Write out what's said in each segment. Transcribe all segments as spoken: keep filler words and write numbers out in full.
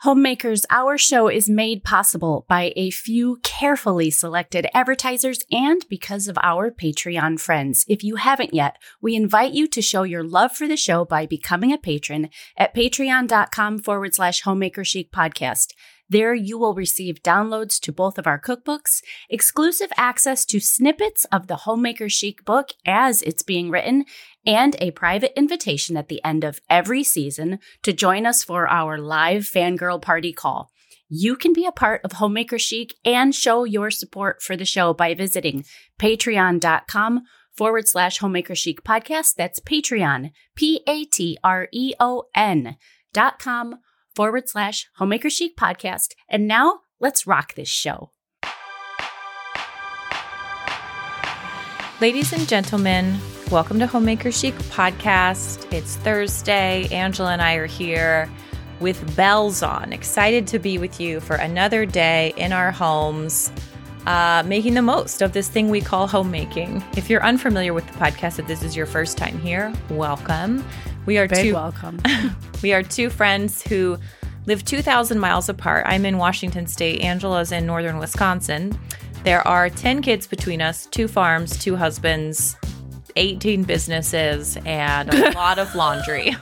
Homemakers, our show is made possible by a few carefully selected advertisers and because of our Patreon friends. If you haven't yet, we invite you to show your love for the show by becoming a patron at patreon.com forward slash homemaker chic podcast. There you will receive downloads to both of our cookbooks, exclusive access to snippets of the Homemaker Chic book as it's being written, and a private invitation at the end of every season to join us for our live fangirl party call. You can be a part of Homemaker Chic and show your support for the show by visiting patreon.com forward slash homemaker chic podcast. That's Patreon, P-A-T-R-E-O-N dot com forward slash homemaker chic podcast. And now let's rock this show. Ladies and gentlemen, welcome to Homemaker Chic Podcast. It's Thursday. Angela and I are here with bells on, excited to be with you for another day in our homes, uh, making the most of this thing we call homemaking. If you're unfamiliar with the podcast, if this is your first time here, welcome. We are Big two welcome. We are two friends who live two thousand miles apart. I'm in Washington State. Angela's in northern Wisconsin. There are ten kids between us, two farms, two husbands, eighteen businesses, and a lot of laundry.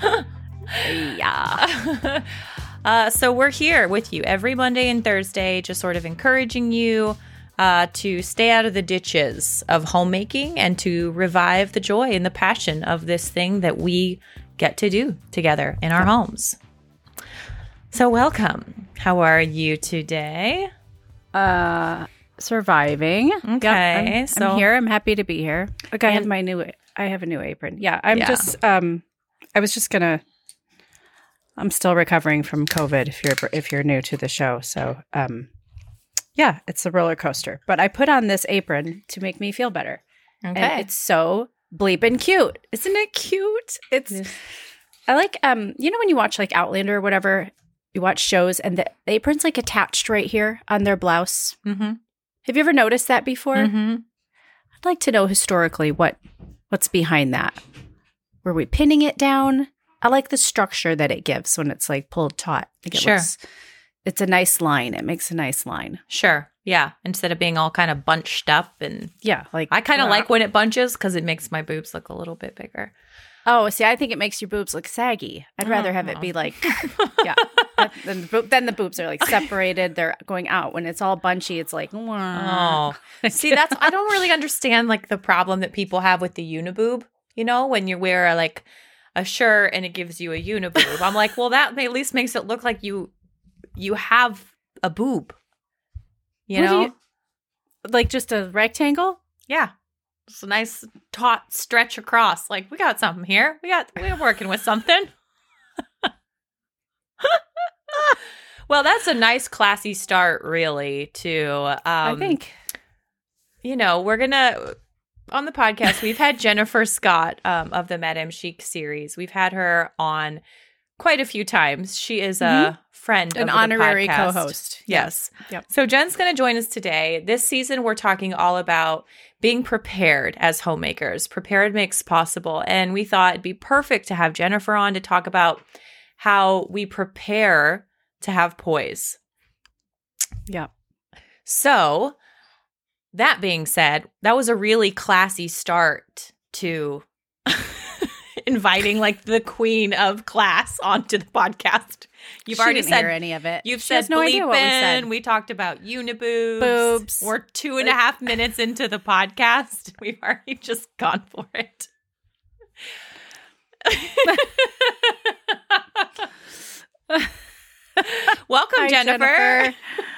Yeah. uh, so we're here with you every Monday and Thursday, just sort of encouraging you uh, to stay out of the ditches of homemaking and to revive the joy and the passion of this thing that we get to do together in our homes. So welcome. How are you today? Uh, surviving. Okay, Yep, I'm, so I'm here. I'm happy to be here. Look, I And- have my new. I have a new apron. Yeah, I'm Yeah. just. Um, I was just gonna. I'm still recovering from COVID. If you're if you're new to the show, so um, yeah, it's a roller coaster. But I put on this apron to make me feel better. okay. And it's so bleeping cute, isn't it cute? It's. Yes. I like um, you know when you watch like Outlander or whatever, you watch shows and the, the apron's like attached right here on their blouse. Mm-hmm. Have you ever noticed that before? Mm-hmm. I'd like to know historically what what's behind that. Were we pinning it down? I like the structure that it gives when it's like pulled taut. Like it Sure. looks, it's a nice line. It makes a nice line. Sure. Yeah. Instead of being all kind of bunched up, and Yeah, like I kind of uh, like when it bunches because it makes my boobs look a little bit bigger. Oh, see, I think it makes your boobs look saggy. I'd rather have it be like, yeah. Then the, boob, then the boobs are like separated. They're going out. When it's all bunchy, it's like, wah. Oh, see, that's I don't really understand like the problem that people have with the uniboob. You know, when you wear a, like a shirt and it gives you a uniboob. I'm like, well, that at least makes it look like you you have a boob. You What do know, you- like just a rectangle. yeah. It's a nice taut stretch across. Like, we got something here. We got we're working with something. Well, that's a nice classy start, really, to um, I think. You know, we're gonna on the podcast, we've had Jennifer Scott um, of the Madame Chic series. We've had her on quite a few times. She is a Mhm. friend, An of the honorary podcast. co-host. Yes. Yep. So Jen's going to join us today. This season, we're talking all about being prepared as homemakers. Prepared makes possible. And we thought it'd be perfect to have Jennifer on to talk about how we prepare to have poise. Yeah. So that being said, that was a really classy start to inviting like the queen of class onto the podcast. You've She already didn't said hear any of it. You've She said has no idea what we said. bleepin'. We talked about uniboobs. Boobs. We're two and a half minutes into the podcast. We've already just gone for it. Welcome, Hi, Jennifer. Jennifer.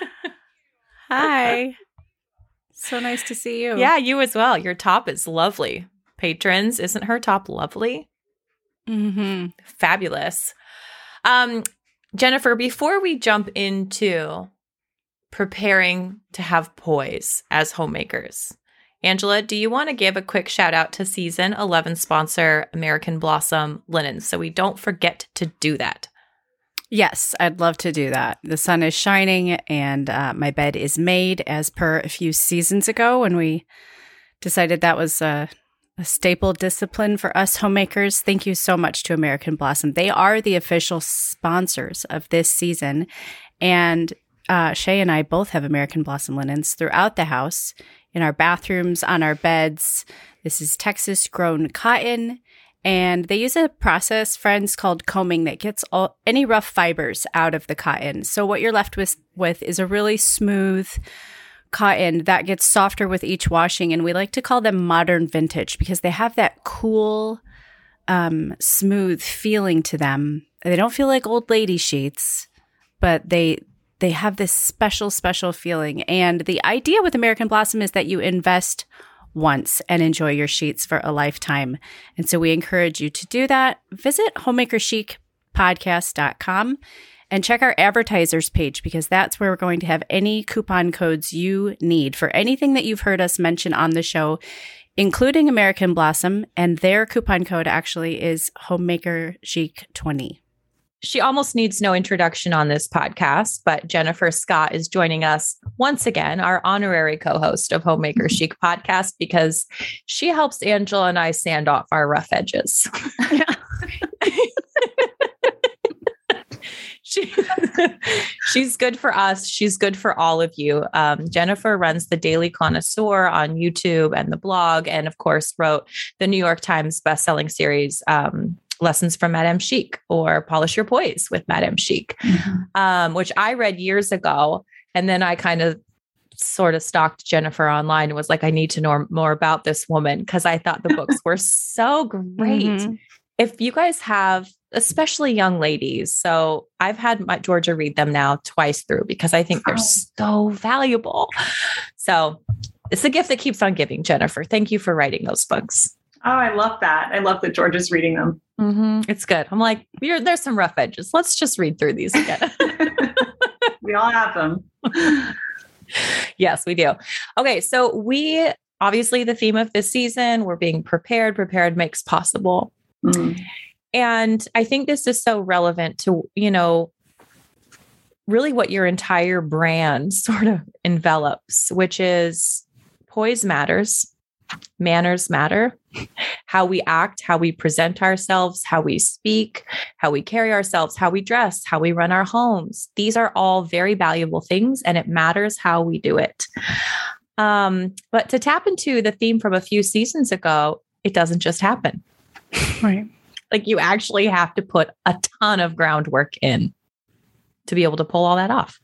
Hi. So nice to see you. Yeah, you as well. Your top is lovely. Patrons, isn't her top lovely? Mm-hmm. Fabulous. Um, Jennifer, before we jump into preparing to have poise as homemakers, Angela, do you want to give a quick shout out to season eleven sponsor American Blossom Linens so we don't forget to do that? Yes, I'd love to do that. The sun is shining and uh, my bed is made as per a few seasons ago when we decided that was uh, A staple discipline for us homemakers. Thank you so much to American Blossom. They are the official sponsors of this season. And uh, Shay and I both have American Blossom linens throughout the house, in our bathrooms, on our beds. This is Texas grown cotton. And they use a process, friends, called combing that gets all, any rough fibers out of the cotton. So what you're left with, with is a really smooth cotton that gets softer with each washing. And we like to call them modern vintage because they have that cool, um, smooth feeling to them. They don't feel like old lady sheets, but they they have this special, special feeling. And the idea with American Blossom is that you invest once and enjoy your sheets for a lifetime. And so we encourage you to do that. Visit homemaker chic podcast dot com and check our advertisers page because that's where we're going to have any coupon codes you need for anything that you've heard us mention on the show, including American Blossom. And their coupon code actually is homemaker chic twenty. She almost needs no introduction on this podcast, but Jennifer Scott is joining us once again, our honorary co-host of Homemaker Chic podcast, because she helps Angela and I sand off our rough edges. she, she's good for us. She's good for all of you. Um, Jennifer runs the Daily Connoisseur on YouTube and the blog, and of course wrote the New York Times bestselling series, um, Lessons from Madame Chic, or Polish Your Poise with Madame Chic, mm-hmm. um, which I read years ago. And then I kind of sort of stalked Jennifer online and was like, I need to know more about this woman because I thought the books were so great. Mm-hmm. If you guys have, especially young ladies, so I've had my Georgia read them now twice through because I think they're so valuable. So it's a gift that keeps on giving, Jennifer. Thank you for writing those books. Oh, I love that. I love that Georgia's reading them. Mm-hmm. It's good. I'm like, You're, there's some rough edges. Let's just read through these again. We all have them. Yes, we do. Okay. So we, obviously the theme of this season, we're being prepared. Prepared makes possible. Mm. And I think this is so relevant to, you know, really what your entire brand sort of envelops, which is poise matters. Manners matter. How we act, how we present ourselves, how we speak, how we carry ourselves, how we dress, how we run our homes. These are all very valuable things, and it matters how we do it. Um, but to tap into the theme from a few seasons ago, it doesn't just happen. Right. Like you actually have to put a ton of groundwork in to be able to pull all that off.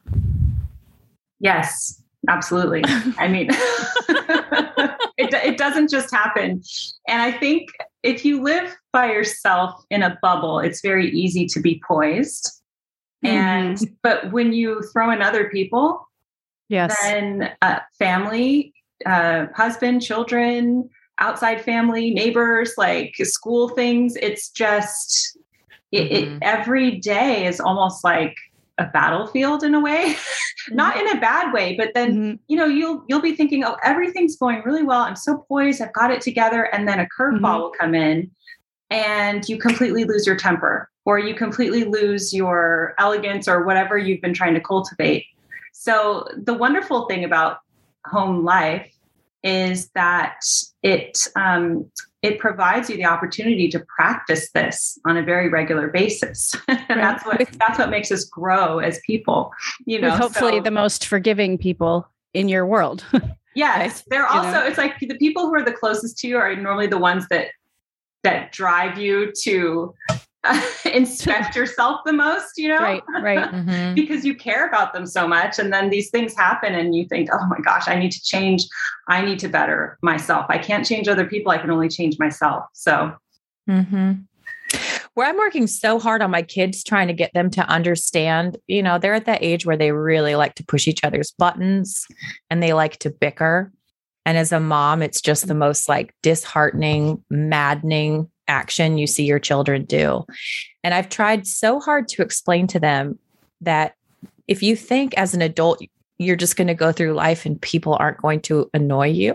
Yes, absolutely. I mean, it, it doesn't just happen. And I think if you live by yourself in a bubble, it's very easy to be poised. Mm-hmm. And, but when you throw in other people, yes, then uh, family, uh, husband, children, outside family, neighbors, like school things, it's just, it, mm-hmm. it every day is almost like a battlefield in a way, not in a bad way, but then, mm-hmm. you know, you'll, you'll be thinking, oh, everything's going really well. I'm so poised. I've got it together. And then a curveball mm-hmm. will come in and you completely lose your temper, or you completely lose your elegance or whatever you've been trying to cultivate. So the wonderful thing about home life is that it, um, it provides you the opportunity to practice this on a very regular basis. And right. that's what, that's what makes us grow as people, you know, with hopefully so, the most forgiving people in your world. Yes. They're also, you know? It's like the people who are the closest to you are normally the ones that, that drive you to uh, inspect yourself the most, you know, right, right. Mm-hmm. Because you care about them so much. And then these things happen and you think, oh my gosh, I need to change. I need to better myself. I can't change other people. I can only change myself. So, mm-hmm. Where I'm working so hard on my kids, trying to get them to understand, you know, they're at that age where they really like to push each other's buttons and they like to bicker. And as a mom, it's just the most like disheartening, maddening action you see your children do. And I've tried so hard to explain to them that if you think as an adult, you're just going to go through life and people aren't going to annoy you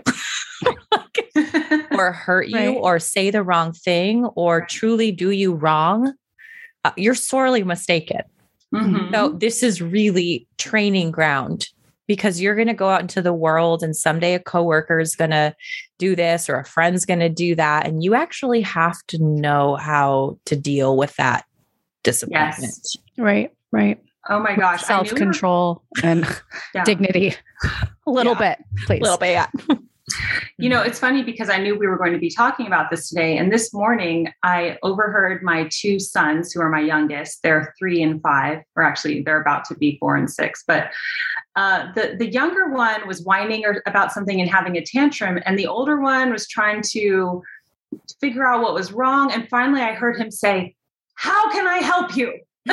or hurt you right. or say the wrong thing or truly do you wrong, uh, you're sorely mistaken. Mm-hmm. So this is really training ground because you're going to go out into the world and someday a coworker is going to do this or a friend's going to do that. And you actually have to know how to deal with that disappointment. Yes. Right. Right. Oh my gosh. Self-control we were... and yeah. dignity. A little yeah. bit, please. A little bit, yeah. You know, it's funny because I knew we were going to be talking about this today. And this morning, I overheard my two sons, who are my youngest. They're three and five, or actually, they're about to be four and six. But uh, the, the younger one was whining or, about something and having a tantrum. And the older one was trying to figure out what was wrong. And finally, I heard him say, "How can I help you?"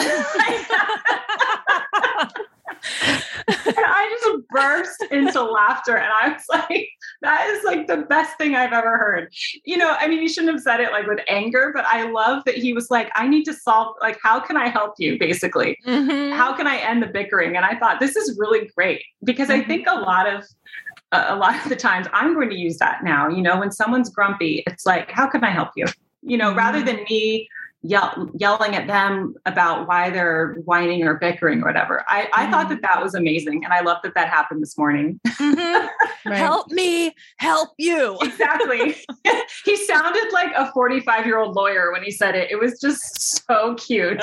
And I just burst into laughter. And I was like, that is like the best thing I've ever heard. You know, I mean, you shouldn't have said it like with anger, but I love that he was like, I need to solve, like, how can I help you? Basically, mm-hmm. how can I end the bickering? And I thought this is really great because mm-hmm. I think a lot of, uh, a lot of the times I'm going to use that now, you know, when someone's grumpy, it's like, how can I help you? You know, mm-hmm. rather than me Yell, yelling at them about why they're whining or bickering or whatever. I, I mm-hmm. thought that that was amazing. And I love that that happened this morning. Mm-hmm. Right. Help me, help you. Exactly. He sounded like a forty-five year old lawyer when he said it. It was just so cute.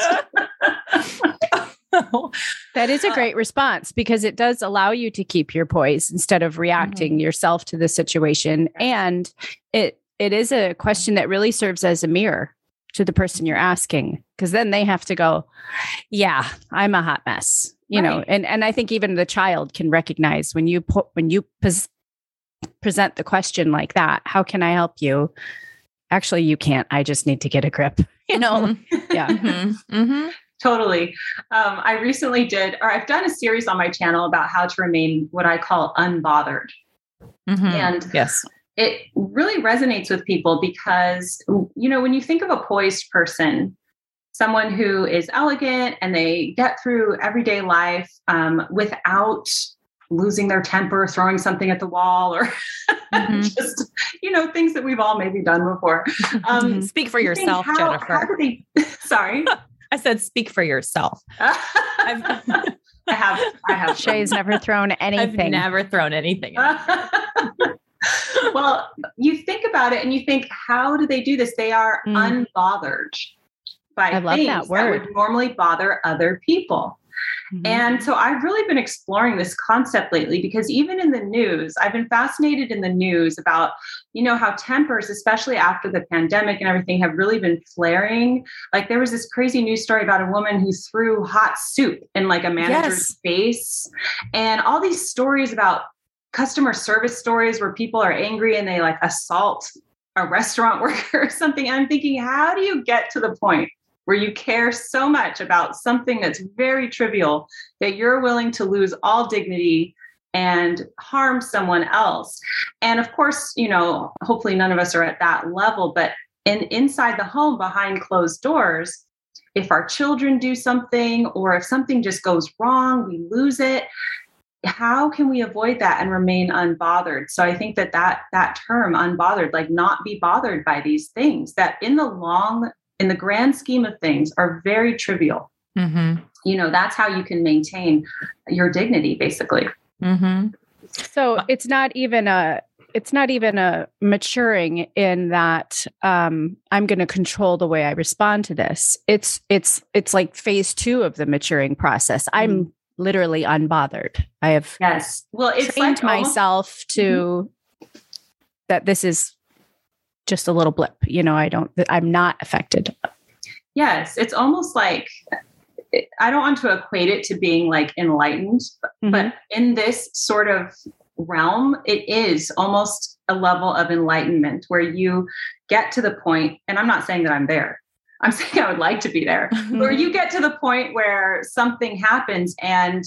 That is a great response because it does allow you to keep your poise instead of reacting mm-hmm. yourself to the situation. And it it is a question that really serves as a mirror to the person you're asking, because then they have to go, yeah, I'm a hot mess, you right. know, and, and I think even the child can recognize when you put, when you pos- present the question like that, how can I help you? Actually, you can't, I just need to get a grip, you know? Mm-hmm. Yeah. Mm-hmm. Mm-hmm. Totally. Um, I recently did, or I've done a series on my channel about how to remain what I call unbothered. Mm-hmm. And yes. It really resonates with people because, you know, when you think of a poised person, someone who is elegant and they get through everyday life um, without losing their temper, throwing something at the wall, or mm-hmm. just, you know, things that we've all maybe done before. Um, speak for yourself, how, Jennifer. How do they, sorry. I said, speak for yourself. I've, I have, I have. Shay's never thrown anything. I've never thrown anything. Well, you think about it and you think, how do they do this? They are mm. unbothered by I love things that, word. that would normally bother other people. Mm-hmm. And so I've really been exploring this concept lately because even in the news, I've been fascinated in the news about, you know, how tempers, especially after the pandemic and everything, have really been flaring. Like there was this crazy news story about a woman who threw hot soup in like a manager's yes. face, and all these stories about customer service stories where people are angry and they like assault a restaurant worker or something. And I'm thinking, how do you get to the point where you care so much about something that's very trivial that you're willing to lose all dignity and harm someone else? And of course, you know, hopefully none of us are at that level, but in inside the home behind closed doors, if our children do something or if something just goes wrong, we lose it. How can we avoid that and remain unbothered? So I think that that, that term unbothered, like not be bothered by these things that in the long, in the grand scheme of things are very trivial. Mm-hmm. You know, that's how you can maintain your dignity basically. Mm-hmm. So it's not even a, it's not even a maturing in that um, I'm going to control the way I respond to this. It's, it's, it's like phase two of the maturing process. I'm mm-hmm. literally unbothered. I have yes. Well, it's trained like myself almost, to mm-hmm. that this is just a little blip. You know, I don't, I'm not affected. Yes. It's almost like, I don't want to equate it to being like enlightened, mm-hmm. but in this sort of realm, it is almost a level of enlightenment where you get to the point, and I'm not saying that I'm there. I'm saying I would like to be there, mm-hmm. where you get to the point where something happens and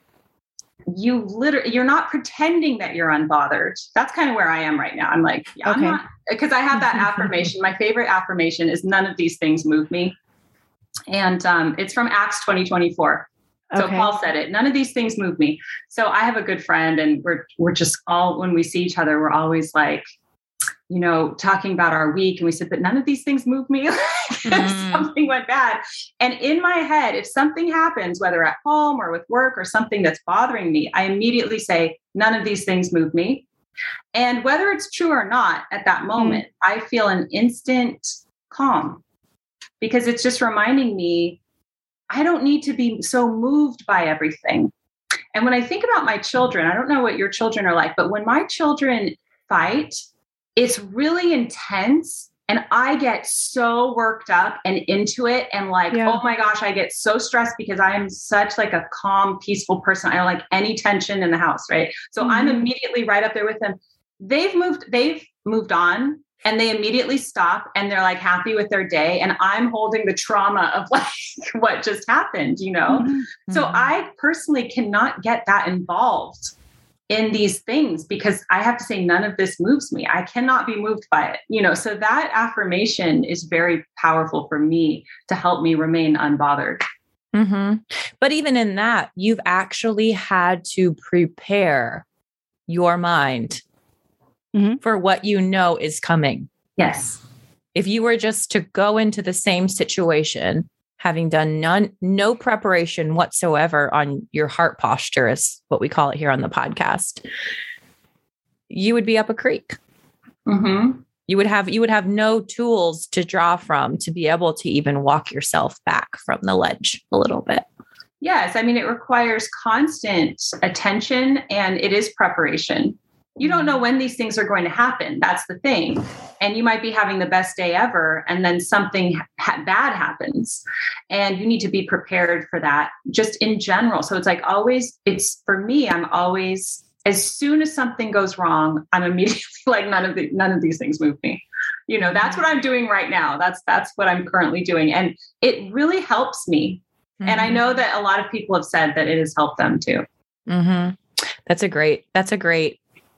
you literally, you're not pretending that you're unbothered. That's kind of where I am right now. I'm like, yeah, okay. I'm not, because I have that affirmation. My favorite affirmation is none of these things move me. And um, it's from Acts twenty twenty-four. So okay. Paul said it, none of these things move me. So I have a good friend and we're, we're just all, when we see each other, we're always like, you know, talking about our week, and we said, but none of these things move me. mm. Something went bad. And in my head, if something happens, whether at home or with work or something that's bothering me, I immediately say, none of these things move me. And whether it's true or not, at that moment, mm. I feel an instant calm, because it's just reminding me, I don't need to be so moved by everything. And when I think about my children, I don't know what your children are like, but when my children fight, it's really intense. And I get so worked up and into it. And like, yeah. oh my gosh, I get so stressed because I am such like a calm, peaceful person. I don't like any tension in the house. Right. So mm-hmm. I'm immediately right up there with them. They've moved, they've moved on, and they immediately stop and they're like happy with their day. And I'm holding the trauma of like what just happened, you know? Mm-hmm. So I personally cannot get that involved in these things, because I have to say, none of this moves me. I cannot be moved by it, you know? So that affirmation is very powerful for me to help me remain unbothered. Mm-hmm. But even in that, you've actually had to prepare your mind mm-hmm. for what you know is coming. Yes. If you were just to go into the same situation, having done none, no preparation whatsoever on your heart posture, is what we call it here on the podcast, you would be up a creek. Mm-hmm. You would have, you would have no tools to draw from to be able to even walk yourself back from the ledge a little bit. Yes. I mean, it requires constant attention, and it is preparation. You don't know when these things are going to happen. That's the thing. And you might be having the best day ever, and then something ha- bad happens, and you need to be prepared for that just in general. So it's like always, it's for me, I'm always, as soon as something goes wrong, I'm immediately like, none of the, none of these things move me. You know, that's what I'm doing right now. That's, that's what I'm currently doing. And it really helps me. Mm-hmm. And I know that a lot of people have said that it has helped them too. Mm-hmm. That's a great, that's a great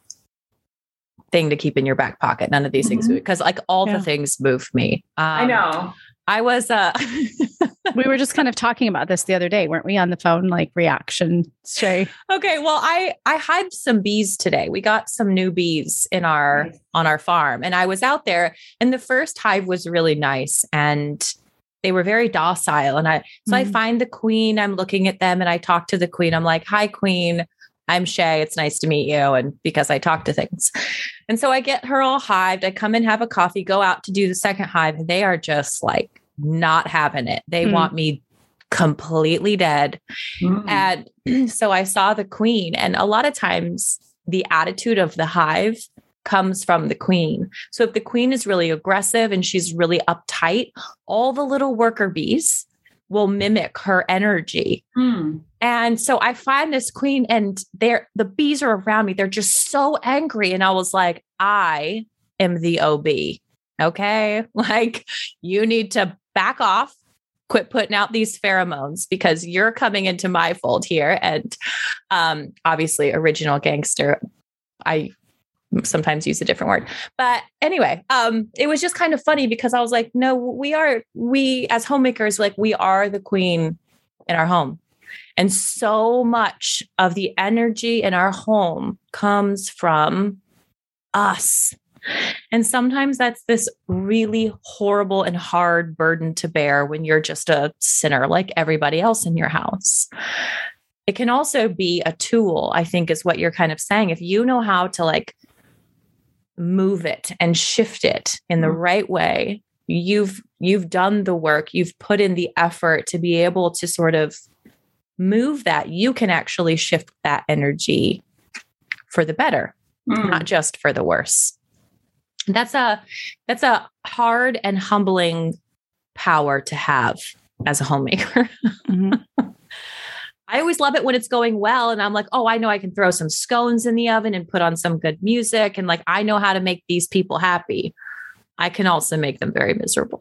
thing to keep in your back pocket. None of these mm-hmm. things, because like all yeah. the things move me. Um, I know. I was, uh, we were just kind of talking about this the other day, weren't we, on the phone, like reaction, Shay? Okay. Well, I, I hived some bees today. We got some new bees in our, nice. on our farm, and I was out there, and the first hive was really nice, and they were very docile. And I, so mm-hmm. I find the queen, I'm looking at them, and I talk to the queen. I'm like, hi, queen. I'm Shay. It's nice to meet you. And because I talk to things. And so I get her all hived. I come and have a coffee, go out to do the second hive. And they are just like not having it. They mm. want me completely dead. Mm. And so I saw the queen, and a lot of times the attitude of the hive comes from the queen. So if the queen is really aggressive and she's really uptight, all the little worker bees will mimic her energy. Mm. And so I find this queen, and they're, the bees are around me. They're just so angry. And I was like, I am the O B. Okay. Like, you need to back off, quit putting out these pheromones, because you're coming into my fold here. And um, obviously original gangster, I sometimes use a different word, but anyway, um, it was just kind of funny, because I was like, no, we are, we as homemakers, like we are the queen in our home. And so much of the energy in our home comes from us. And sometimes that's this really horrible and hard burden to bear when you're just a sinner like everybody else in your house. It can also be a tool, I think, is what you're kind of saying. If you know how to like move it and shift it in the right way, you've you've done the work, you've put in the effort to be able to sort of move that. You can actually shift that energy for the better, mm. not just for the worse. That's a that's a hard and humbling power to have as a homemaker. Mm-hmm. I always love it when it's going well, and I'm like, oh, I know I can throw some scones in the oven and put on some good music, and like, I know how to make these people happy. I can also make them very miserable.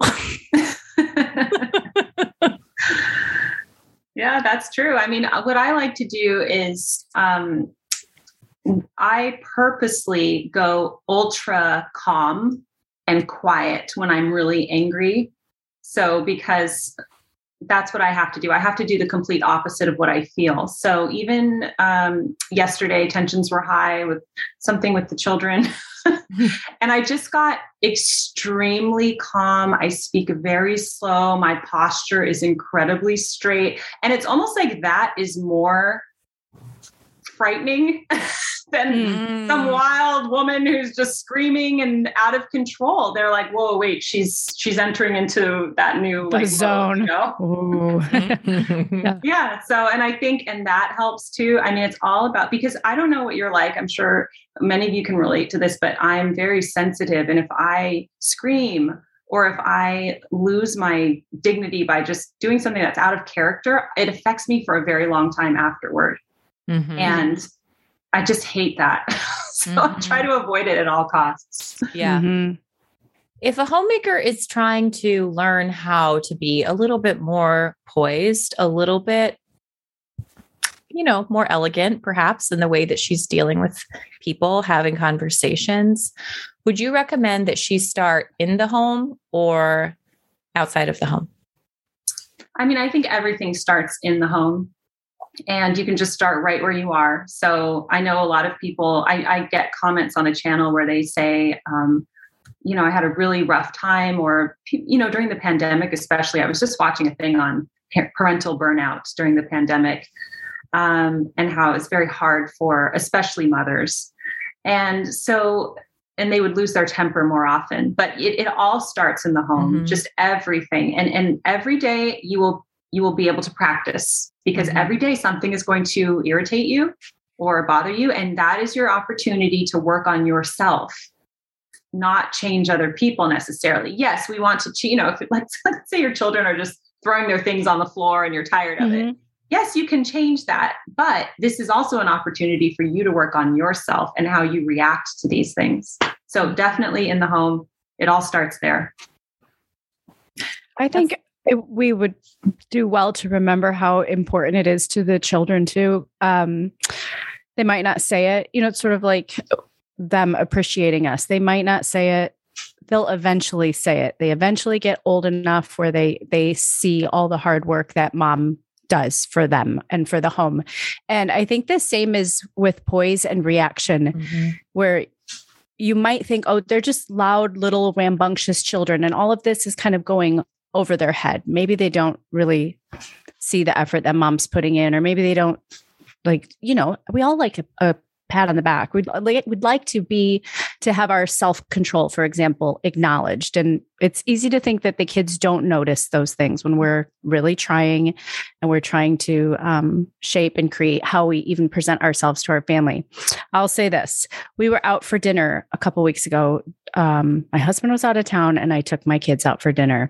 Yeah, that's true. I mean, what I like to do is um, I purposely go ultra calm and quiet when I'm really angry. So because that's what I have to do. I have to do the complete opposite of what I feel. So even um, yesterday, tensions were high with something with the children. And I just got extremely calm. I speak very slow. My posture is incredibly straight. And it's almost like that is more frightening than mm. some wild woman who's just screaming and out of control. They're like, whoa, wait, she's she's entering into that new the like, zone. You know? yeah. yeah. So, and I think, and that helps too. I mean, it's all about, because I don't know what you're like. I'm sure many of you can relate to this, but I'm very sensitive. And if I scream or if I lose my dignity by just doing something that's out of character, it affects me for a very long time afterward. Mm-hmm. And I just hate that. so mm-hmm. I try to avoid it at all costs. Yeah. Mm-hmm. If a homemaker is trying to learn how to be a little bit more poised, a little bit, you know, more elegant, perhaps in the way that she's dealing with people, having conversations, would you recommend that she start in the home or outside of the home? I mean, I think everything starts in the home. And you can just start right where you are. So I know a lot of people, I, I get comments on the channel where they say, um, you know, I had a really rough time, or, you know, during the pandemic, especially, I was just watching a thing on parental burnout during the pandemic, um, and how it's very hard for especially mothers. And so, and they would lose their temper more often, but it, it all starts in the home, mm-hmm. just everything. And, and every day you will you will be able to practice, because mm-hmm. every day something is going to irritate you or bother you. And that is your opportunity to work on yourself, not change other people necessarily. Yes, we want to, you know, if it, let's, let's say your children are just throwing their things on the floor and you're tired of mm-hmm. it. Yes, you can change that. But this is also an opportunity for you to work on yourself and how you react to these things. So definitely in the home, it all starts there. I think That's- It, we would do well to remember how important it is to the children too. Um, they might not say it, you know, it's sort of like them appreciating us. They might not say it. They'll eventually say it. They eventually get old enough where they, they see all the hard work that mom does for them and for the home. And I think the same is with poise and reaction, mm-hmm. where you might think, oh, they're just loud, little rambunctious children. And all of this is kind of going over their head. Maybe they don't really see the effort that mom's putting in, or maybe they don't like, you know, we all like a, a pat on the back. We'd like, we'd like to be, to have our self-control, for example, acknowledged. And it's easy to think that the kids don't notice those things when we're really trying and we're trying to um, shape and create how we even present ourselves to our family. I'll say this. We were out for dinner a couple weeks ago. Um, my husband was out of town and I took my kids out for dinner.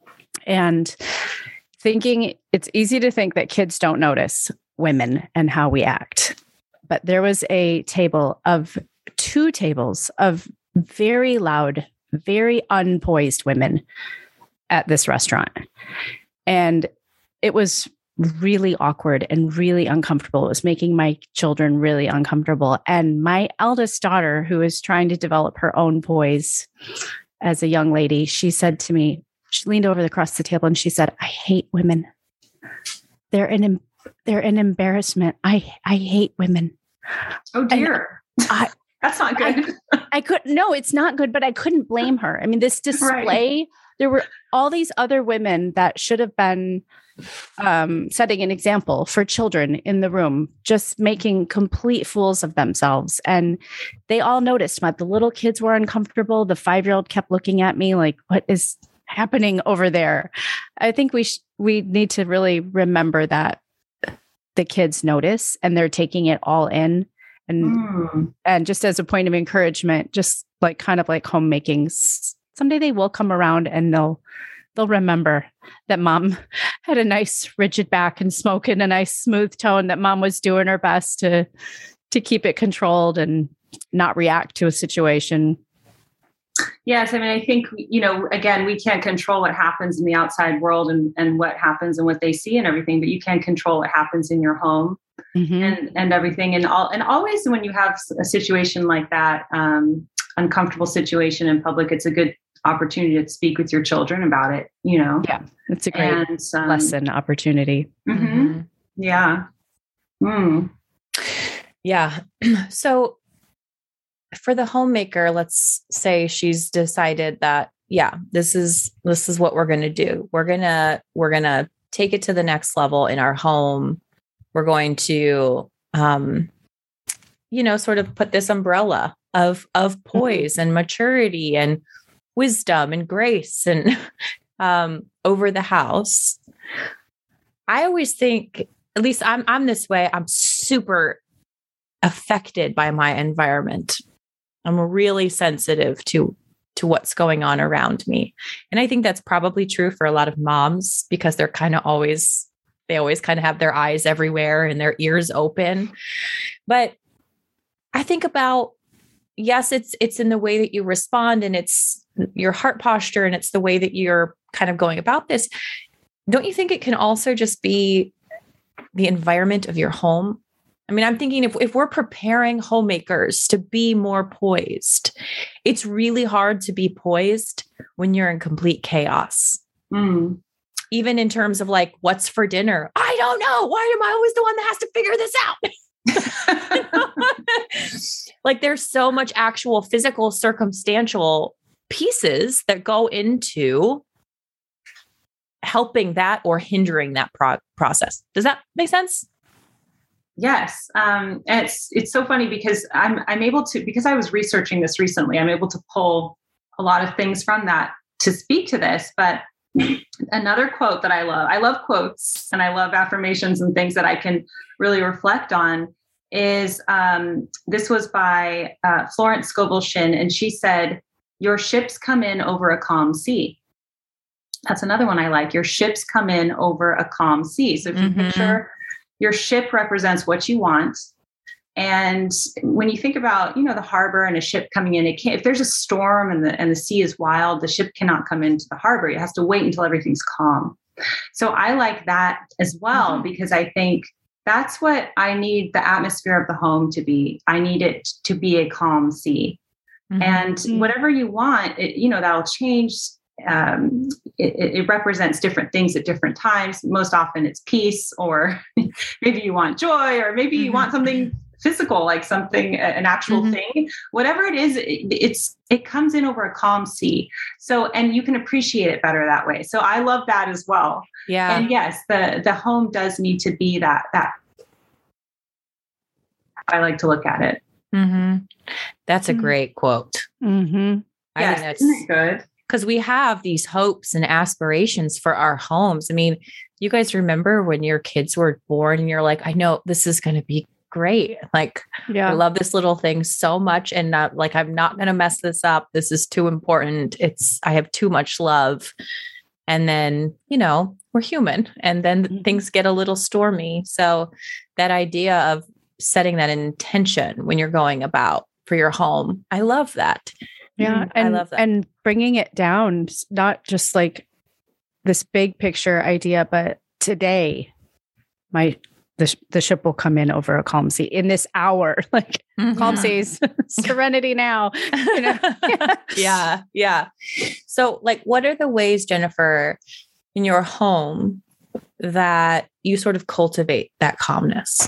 And thinking it's easy to think that kids don't notice women and how we act. But there was a table of two tables of very loud, very unpoised women at this restaurant. And it was really awkward and really uncomfortable. It was making my children really uncomfortable. And my eldest daughter, who is trying to develop her own poise as a young lady, she said to me, she leaned over across the table and she said, I hate women. They're an, they're an embarrassment. I, I hate women. Oh dear. I, That's not good. I, I could, no, it's not good, but I couldn't blame her. I mean, this display, right. There were all these other women that should have been um, setting an example for children in the room, just making complete fools of themselves. And they all noticed, but the little kids were uncomfortable. The five-year-old kept looking at me like, what is happening over there? I think we sh- we need to really remember that the kids notice and they're taking it all in. And mm. and just as a point of encouragement, just like kind of like homemaking, someday they will come around and they'll they'll remember that mom had a nice rigid back and smoke in a nice smooth tone, that mom was doing her best to to keep it controlled and not react to a situation. Yes. I mean, I think, you know, again, we can't control what happens in the outside world and, and what happens and what they see and everything, but you can control what happens in your home mm-hmm. and, and everything. And all, and always when you have a situation like that, um, uncomfortable situation in public, it's a good opportunity to speak with your children about it, you know? Yeah. It's a great and, um, lesson opportunity. Mm-hmm. Mm-hmm. Yeah. Mm. Yeah. So for the homemaker, let's say she's decided that, yeah, this is, this is what we're going to do. We're going to, we're going to take it to the next level in our home. We're going to, um, you know, sort of put this umbrella of, of poise and maturity and wisdom and grace and, um, over the house. I always think, at least I'm, I'm this way. I'm super affected by my environment. I'm really sensitive to, to what's going on around me. And I think that's probably true for a lot of moms because they're kind of always, they always kind of have their eyes everywhere and their ears open. But I think about, yes, it's, it's in the way that you respond and it's your heart posture and it's the way that you're kind of going about this. Don't you think it can also just be the environment of your home? I mean, I'm thinking if, if we're preparing homemakers to be more poised, it's really hard to be poised when you're in complete chaos. Mm. Even in terms of like, what's for dinner? I don't know. Why am I always the one that has to figure this out? Like there's so much actual physical, circumstantial pieces that go into helping that or hindering that pro- process. Does that make sense? Yes. Um, and it's, it's so funny because I'm, I'm able to, because I was researching this recently, I'm able to pull a lot of things from that to speak to this. But another quote that I love, I love quotes and I love affirmations and things that I can really reflect on is, um, this was by uh, Florence Scovel Shinn. And she said, your ships come in over a calm sea. That's another one I like. Your ships come in over a calm sea. So if you mm-hmm. picture your ship represents what you want. And when you think about, you know, the harbor and a ship coming in, it can't, if there's a storm and the, and the sea is wild, the ship cannot come into the harbor. It has to wait until everything's calm. So I like that as well, mm-hmm. because I think that's what I need the atmosphere of the home to be. I need it to be a calm sea. Mm-hmm. And whatever you want, it, you know, that'll change. Um, it, it represents different things at different times. Most often it's peace, or maybe you want joy, or maybe you mm-hmm. want something physical, like something, an actual mm-hmm. thing, whatever it is, it, it's, it comes in over a calm sea. So, and you can appreciate it better that way. So I love that as well. Yeah. And yes, the, the home does need to be that, that I like to look at it. Mm-hmm. That's a great quote. Mm-hmm. I yes, think that's isn't it good. Because we have these hopes and aspirations for our homes. I mean, you guys remember when your kids were born and you're like, I know this is going to be great. Like, yeah. I love this little thing so much. And not like, I'm not going to mess this up. This is too important. It's, I have too much love. And then, you know, we're human and then mm-hmm. things get a little stormy. So that idea of setting that intention when you're going about for your home, I love that. Yeah. And, I love that. And bringing it down, not just like this big picture idea, but today, my, the, sh- the ship will come in over a calm sea in this hour, like mm-hmm. calm seas, serenity now. You know? yeah. Yeah. So like, what are the ways, Jennifer, in your home that you sort of cultivate that calmness?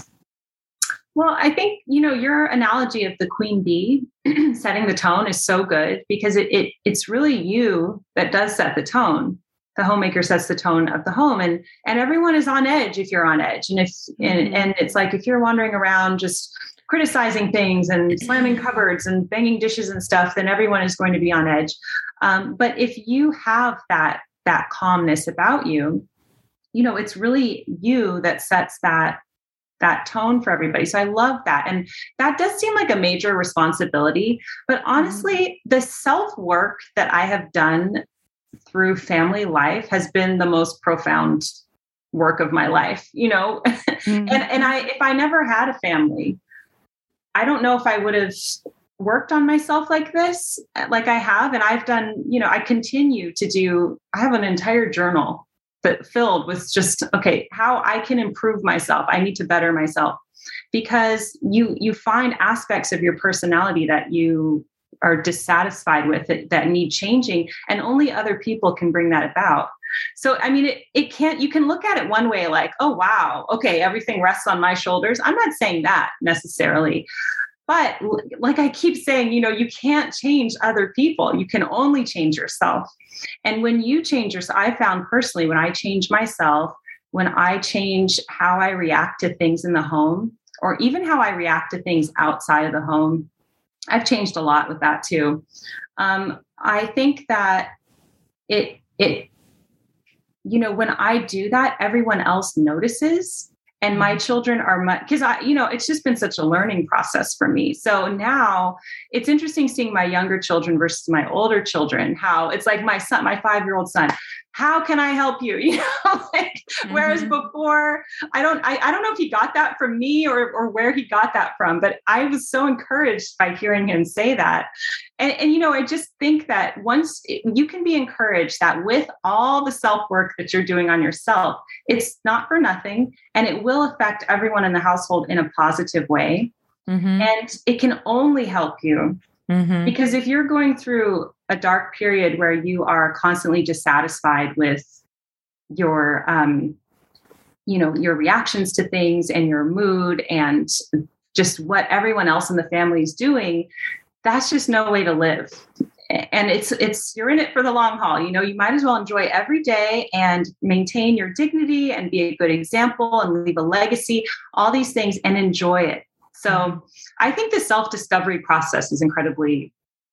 Well, I think, you know, your analogy of the queen bee setting the tone is so good because it, it it's really you that does set the tone. The homemaker sets the tone of the home, and and everyone is on edge if you're on edge. And if mm-hmm. and, and it's like if you're wandering around just criticizing things and slamming cupboards and banging dishes and stuff, then everyone is going to be on edge. Um, but if you have that that calmness about you, you know, it's really you that sets that that tone for everybody. So I love that. And that does seem like a major responsibility, but honestly, mm-hmm. the self-work that I have done through family life has been the most profound work of my life, you know? Mm-hmm. and, and I, if I never had a family, I don't know if I would have worked on myself like this, like I have. And I've done, you know, I continue to do, I have an entire journal but filled with just, okay, how I can improve myself. I need to better myself because you, you find aspects of your personality that you, are dissatisfied with it, that need changing, and only other people can bring that about. So, I mean, it, it can't, you can look at it one way, like, oh, wow, okay, everything rests on my shoulders. I'm not saying that necessarily, but like I keep saying, you know, you can't change other people. You can only change yourself. And when you change yourself, I found personally, when I change myself, when I change how I react to things in the home, or even how I react to things outside of the home, I've changed a lot with that too. Um, I think that it, it, you know, when I do that, everyone else notices, and my children are much, because I, you know, it's just been such a learning process for me. So now it's interesting seeing my younger children versus my older children, how it's like my son, my five-year-old son, how can I help you? You know, like, mm-hmm. Whereas before, I don't, I, I don't know if he got that from me or, or where he got that from, but I was so encouraged by hearing him say that. And, and, you know, I just think that once it, you can be encouraged that with all the self-work that you're doing on yourself, it's not for nothing, and it will affect everyone in the household in a positive way. Mm-hmm. And it can only help you. Mm-hmm. Because if you're going through a dark period where you are constantly dissatisfied with your, um, you know, your reactions to things and your mood and just what everyone else in the family is doing, that's just no way to live. And it's, it's, you're in it for the long haul. You know, you might as well enjoy every day and maintain your dignity and be a good example and leave a legacy, all these things, and enjoy it. So I think the self-discovery process is incredibly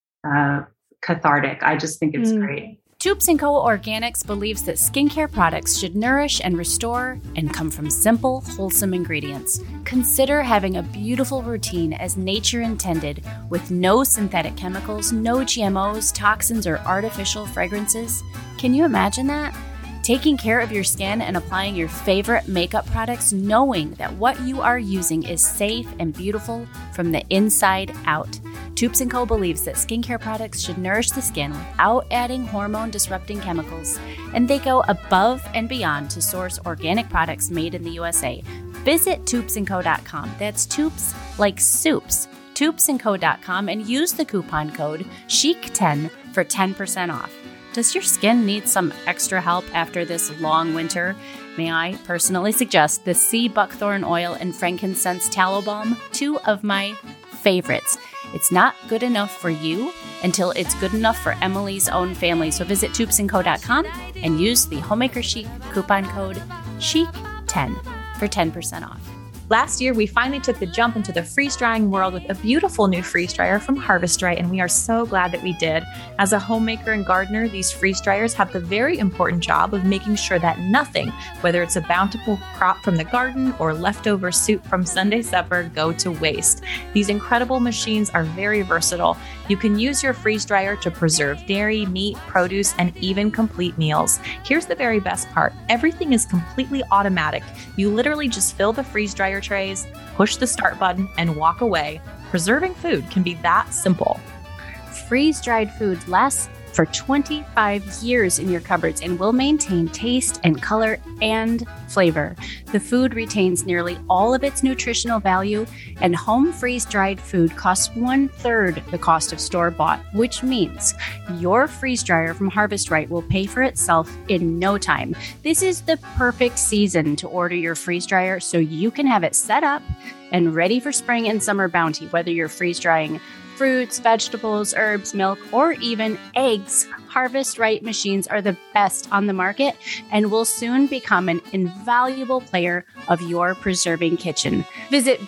uh, cathartic. I just think it's mm. great. Toups and Co. Organics believes that skincare products should nourish and restore and come from simple, wholesome ingredients. Consider having a beautiful routine as nature intended, with no synthetic chemicals, no G M Os, toxins, or artificial fragrances. Can you imagine that? Taking care of your skin and applying your favorite makeup products, knowing that what you are using is safe and beautiful from the inside out. Toups and Co. believes that skincare products should nourish the skin without adding hormone-disrupting chemicals, and they go above and beyond to source organic products made in the U S A. Visit toups and co dot com. That's Toups like soups. toups and co dot com, and use the coupon code chic ten for ten percent off. Does your skin need some extra help after this long winter? May I personally suggest the sea buckthorn oil and frankincense tallow balm, two of my favorites. It's not good enough for you until it's good enough for Emily's own family. So visit toups and co dot com and use the Homemaker Chic coupon code chic ten for ten percent off. Last year, we finally took the jump into the freeze-drying world with a beautiful new freeze dryer from Harvest Right, and we are so glad that we did. As a homemaker and gardener, these freeze dryers have the very important job of making sure that nothing, whether it's a bountiful crop from the garden or leftover soup from Sunday supper, go to waste. These incredible machines are very versatile. You can use your freeze dryer to preserve dairy, meat, produce, and even complete meals. Here's the very best part. Everything is completely automatic. You literally just fill the freeze dryer trays, push the start button, and walk away. Preserving food can be that simple. Freeze-dried food lasts for twenty-five years in your cupboards and will maintain taste and color and flavor. The food retains nearly all of its nutritional value, and home freeze-dried food costs one-third the cost of store-bought, which means your freeze dryer from Harvest Right will pay for itself in no time. This is the perfect season to order your freeze dryer so you can have it set up and ready for spring and summer bounty, whether you're freeze-drying fruits, vegetables, herbs, milk, or even eggs. Harvest Right machines are the best on the market and will soon become an invaluable player of your preserving kitchen. Visit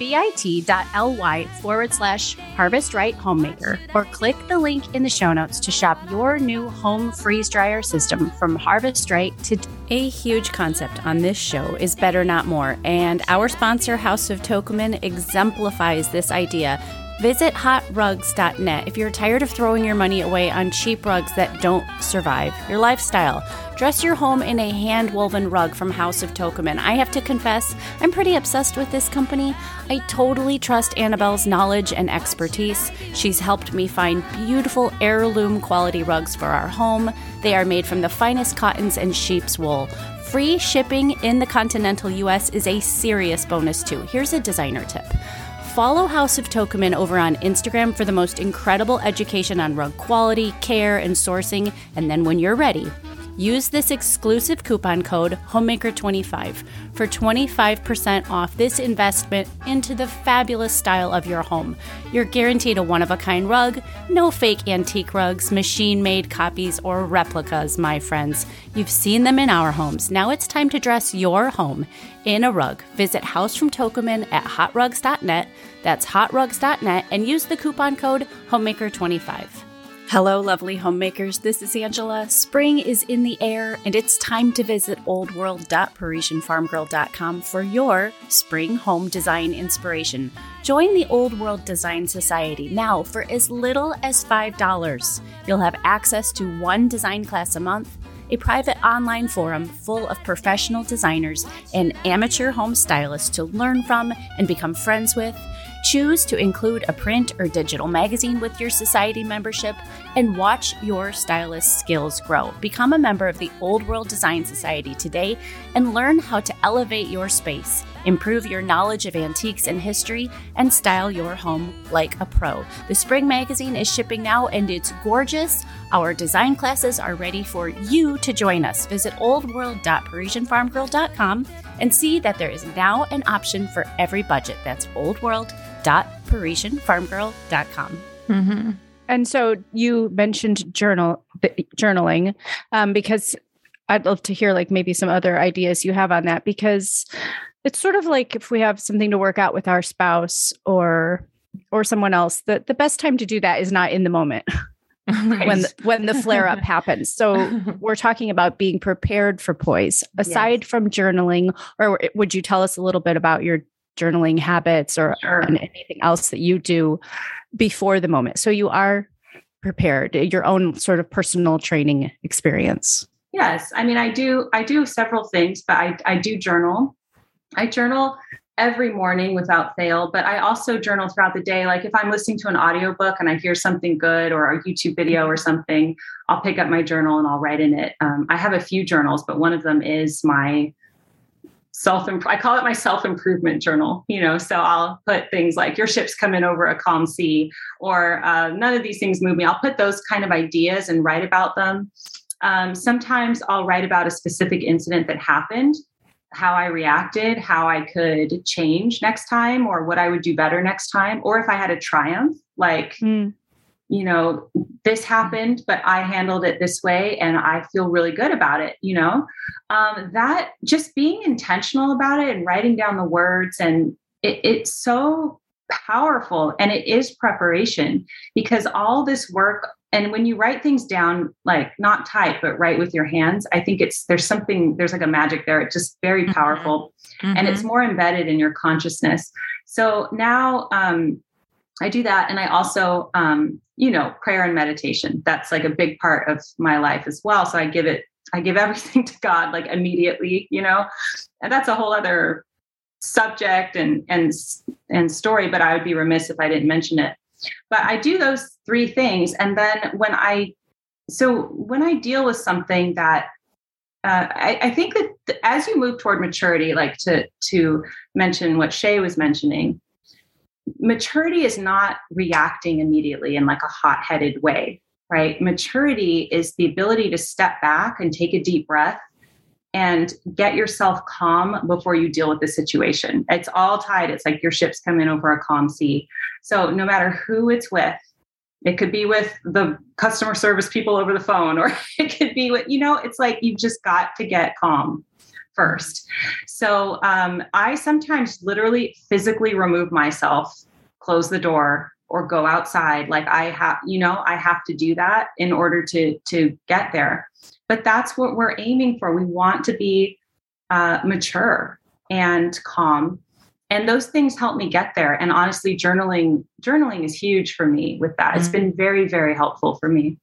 bit.ly forward slash Harvest Right Homemaker or click the link in the show notes to shop your new home freeze dryer system from Harvest Right today. A huge concept on this show is better, not more, and our sponsor, House of Tokumen, exemplifies this idea. Visit hot rugs dot net if you're tired of throwing your money away on cheap rugs that don't survive your lifestyle. Dress your home in a hand-woven rug from House of Tokumen. I have to confess, I'm pretty obsessed with this company. I totally trust Annabelle's knowledge and expertise. She's helped me find beautiful heirloom quality rugs for our home. They are made from the finest cottons and sheep's wool. Free shipping in the continental U S is a serious bonus too. Here's a designer tip. Follow House of Tokumen over on Instagram for the most incredible education on rug quality, care, and sourcing. And then when you're ready, use this exclusive coupon code homemaker twenty-five for twenty-five percent off this investment into the fabulous style of your home. You're guaranteed a one-of-a-kind rug, no fake antique rugs, machine-made copies, or replicas, my friends. You've seen them in our homes. Now it's time to dress your home in a rug. Visit House from Tokumen at hot rugs dot net. That's hot rugs dot net and use the coupon code homemaker twenty-five. Hello, lovely homemakers. This is Angela. Spring is in the air, and it's time to visit old world dot parisian farm girl dot com for your spring home design inspiration. Join the Old World Design Society now for as little as five dollars. You'll have access to one design class a month, a private online forum full of professional designers and amateur home stylists to learn from and become friends with. Choose to include a print or digital magazine with your society membership and watch your stylist skills grow. Become a member of the Old World Design Society today and learn how to elevate your space, improve your knowledge of antiques and history, and style your home like a pro. The spring magazine is shipping now and it's gorgeous. Our design classes are ready for you to join us. Visit old world dot parisian farm girl dot com and see that there is now an option for every budget. That's old world dot parisian farm girl dot com. Mm-hmm. And so you mentioned journal journaling um, because I'd love to hear like maybe some other ideas you have on that, because it's sort of like if we have something to work out with our spouse or or someone else, the, the best time to do that is not in the moment. Right. when the, when the flare up happens. So we're talking about being prepared for poise. Aside yes. from journaling, or would you tell us a little bit about your journaling habits or sure. anything else that you do before the moment, so you are prepared, your own sort of personal training experience? Yes. I mean, I do, I do several things, but I, I do journal. I journal every morning without fail, but I also journal throughout the day. Like if I'm listening to an audiobook and I hear something good or a YouTube video or something, I'll pick up my journal and I'll write in it. Um, I have a few journals, but one of them is my self, I call it my self-improvement journal, you know, so I'll put things like your ship's coming over a calm sea, or uh, none of these things move me. I'll put those kind of ideas and write about them. Um, sometimes I'll write about a specific incident that happened, how I reacted, how I could change next time, or what I would do better next time. Or if I had a triumph, like, mm. you know, this happened, but I handled it this way and I feel really good about it. You know, um, that just being intentional about it and writing down the words, and it, it's so powerful. And it is preparation, because all this work, and when you write things down, like not type, but write with your hands, I think it's, there's something, there's like a magic there. It's just very powerful mm-hmm. and it's more embedded in your consciousness. So now um, I do that. And I also, um, you know, prayer and meditation. That's like a big part of my life as well. So I give it, I give everything to God, like immediately, you know, and that's a whole other subject and, and, and story, but I would be remiss if I didn't mention it. But I do those three things. And then when I, so when I deal with something that, uh, I, I think that th- as you move toward maturity, like to, to mention what Shay was mentioning, maturity is not reacting immediately in like a hot-headed way, right? Maturity is the ability to step back and take a deep breath and get yourself calm before you deal with the situation. It's all tied. It's like your ship's coming over a calm sea. So no matter who it's with, it could be with the customer service people over the phone, or it could be with, you know, it's like, you've just got to get calm first. So um, I sometimes literally physically remove myself, close the door, or go outside. Like I have, you know, I have to do that in order to, to get there. But that's what we're aiming for. We want to be uh, mature and calm. And those things help me get there. And honestly, journaling, journaling is huge for me with that. Mm-hmm. It's been very, very helpful for me.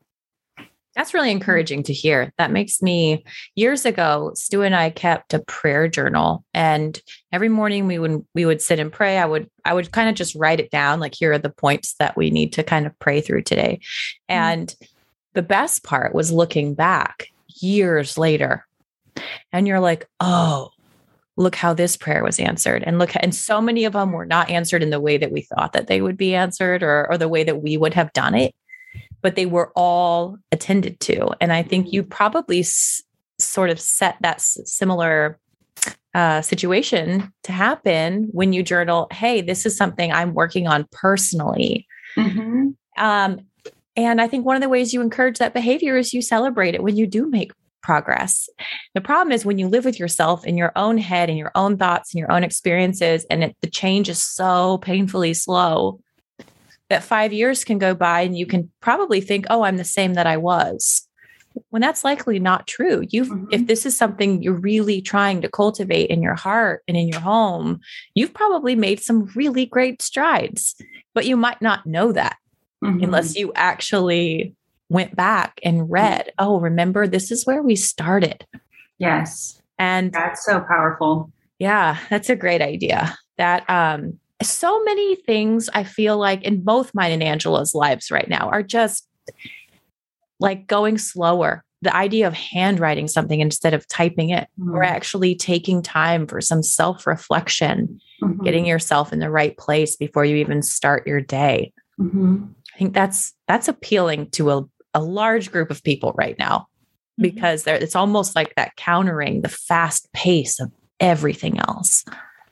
That's really encouraging to hear. That makes me, years ago, Stu and I kept a prayer journal, and every morning we would, we would sit and pray. I would, I would kind of just write it down. Like, here are the points that we need to kind of pray through today. Mm-hmm. And the best part was looking back years later, and you're like, oh, look how this prayer was answered. And look, and so many of them were not answered in the way that we thought that they would be answered or, or the way that we would have done it, but they were all attended to. And I think you probably s- sort of set that s- similar uh, situation to happen when you journal, hey, this is something I'm working on personally. Mm-hmm. Um, and I think one of the ways you encourage that behavior is you celebrate it when you do make progress. The problem is when you live with yourself in your own head and your own thoughts and your own experiences, and it, the change is so painfully slow that five years can go by and you can probably think, oh, I'm the same that I was. When that's likely not true. You've, mm-hmm. if this is something you're really trying to cultivate in your heart and in your home, you've probably made some really great strides, but you might not know that mm-hmm. unless you actually went back and read, oh, remember, this is where we started. Yes. And that's so powerful. Yeah, that's a great idea. That um, so many things I feel like in both mine and Angela's lives right now are just like going slower. The idea of handwriting something instead of typing it, mm-hmm. or actually taking time for some self-reflection, mm-hmm. getting yourself in the right place before you even start your day. Mm-hmm. I think that's that's appealing to a a large group of people right now, because mm-hmm. it's almost like that countering the fast pace of everything else.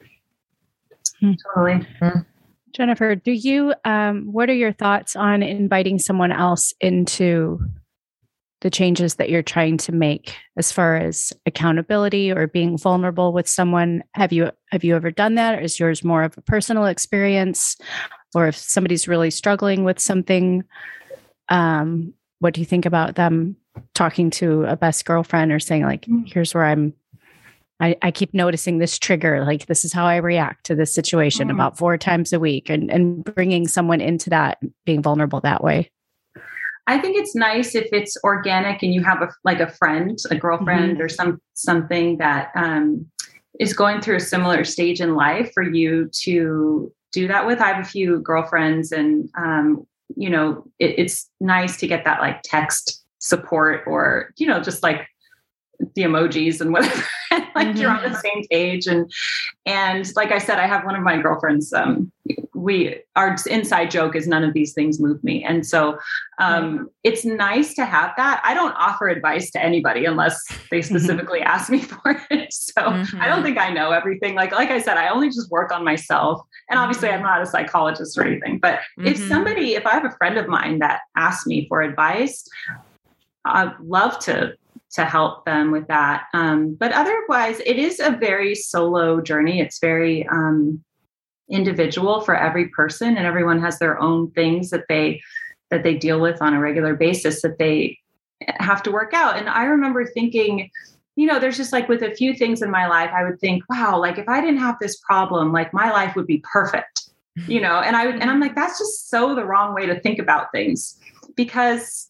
Totally. Mm-hmm. Jennifer, do you, um, what are your thoughts on inviting someone else into the changes that you're trying to make as far as accountability or being vulnerable with someone? Have you, have you ever done that? Or is yours more of a personal experience? Or if somebody's really struggling with something, um, what do you think about them talking to a best girlfriend or saying like, here's where I'm, I, I keep noticing this trigger, like this is how I react to this situation mm. about four times a week, and, and bringing someone into that, being vulnerable that way? I think it's nice if it's organic and you have a, like a friend, a girlfriend mm-hmm. or some, something that um, is going through a similar stage in life for you to do that with. I have a few girlfriends, and um, you know, it, it's nice to get that like text support, or, you know, just like the emojis and whatever, like mm-hmm. you're on the same page. And, and like I said, I have one of my girlfriends, um, we, our inside joke is none of these things move me. And so um, mm-hmm. it's nice to have that. I don't offer advice to anybody unless they specifically mm-hmm. ask me for it. So mm-hmm. I don't think I know everything. Like, like I said, I only just work on myself. And obviously mm-hmm. I'm not a psychologist or anything, but mm-hmm. if somebody, if I have a friend of mine that asks me for advice, I'd love to to help them with that. Um, but otherwise, it is a very solo journey. It's very um, individual for every person, and everyone has their own things that they that they deal with on a regular basis that they have to work out. And I remember thinking, you know, there's just like with a few things in my life, I would think, wow, like if I didn't have this problem, like my life would be perfect, you know. And I would, and I'm like, that's just so the wrong way to think about things, because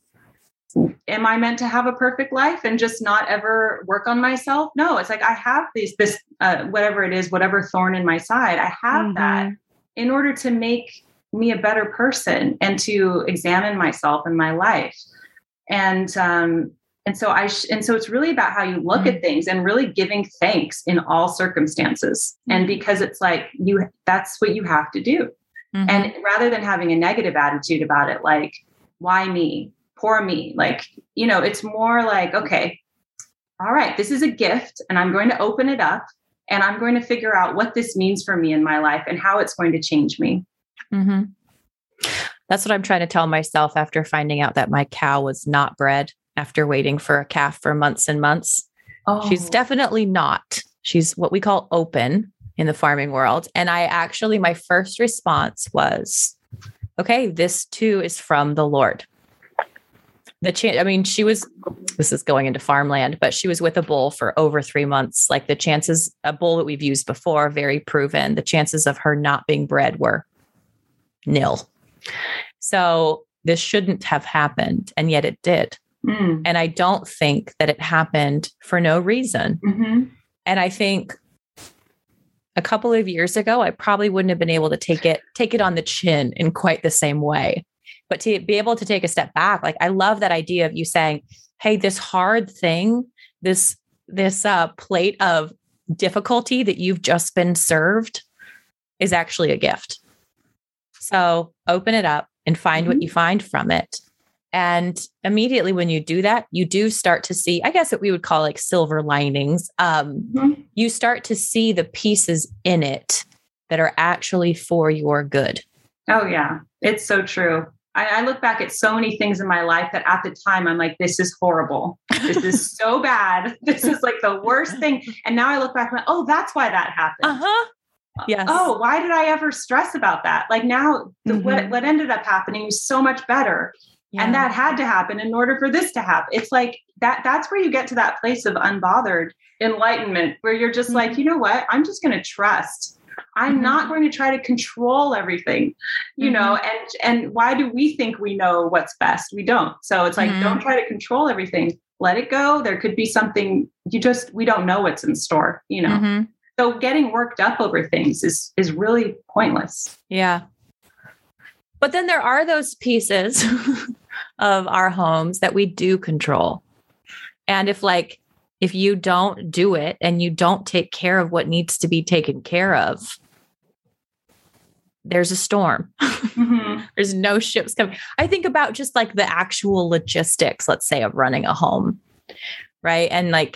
am I meant to have a perfect life and just not ever work on myself? No, it's like, I have these, this, uh, whatever it is, whatever thorn in my side, I have mm-hmm. that in order to make me a better person and to examine myself and my life. And, um, and so I, sh- and so it's really about how you look mm-hmm. at things and really giving thanks in all circumstances. Mm-hmm. And because it's like, you, that's what you have to do. Mm-hmm. And rather than having a negative attitude about it, like, why me? Poor me, like, you know, it's more like, okay, all right, this is a gift and I'm going to open it up and I'm going to figure out what this means for me in my life and how it's going to change me. Mm-hmm. That's what I'm trying to tell myself after finding out that my cow was not bred after waiting for a calf for months and months. Oh. She's definitely not. She's what we call open in the farming world. And I actually, my first response was, okay, this too is from the Lord. The chance, I mean, she was, this is going into farmland, but she was with a bull for over three months. Like the chances, a bull that we've used before, very proven, the chances of her not being bred were nil. So this shouldn't have happened. And yet it did. Mm. And I don't think that it happened for no reason. Mm-hmm. And I think a couple of years ago, I probably wouldn't have been able to take it, take it on the chin in quite the same way. But to be able to take a step back, like I love that idea of you saying, hey, this hard thing, this, this uh, plate of difficulty that you've just been served is actually a gift. So open it up and find mm-hmm. what you find from it. And immediately when you do that, you do start to see, I guess what we would call like silver linings. Um, mm-hmm. You start to see the pieces in it that are actually for your good. Oh, yeah. It's so true. I, I look back at so many things in my life that at the time I'm like, this is horrible. This is so bad. This is like the worst thing. And now I look back and I'm like, oh, that's why that happened. Uh-huh. Yes. Oh, why did I ever stress about that? Like now the, mm-hmm. what, what ended up happening was so much better. Yeah. And that had to happen in order for this to happen. It's like that, that's where you get to that place of unbothered enlightenment, where you're just mm-hmm. like, you know what, I'm just going to trust. I'm mm-hmm. not going to try to control everything, you mm-hmm. know, and, and why do we think we know what's best? We don't. So it's like, mm-hmm. don't try to control everything. Let it go. There could be something you just, we don't know what's in store, you know? Mm-hmm. So getting worked up over things is, is really pointless. Yeah. But then there are those pieces of our homes that we do control. And if like, if you don't do it and you don't take care of what needs to be taken care of, there's a storm. Mm-hmm. There's no ships coming. I think about just like the actual logistics, let's say, of running a home, right? And like,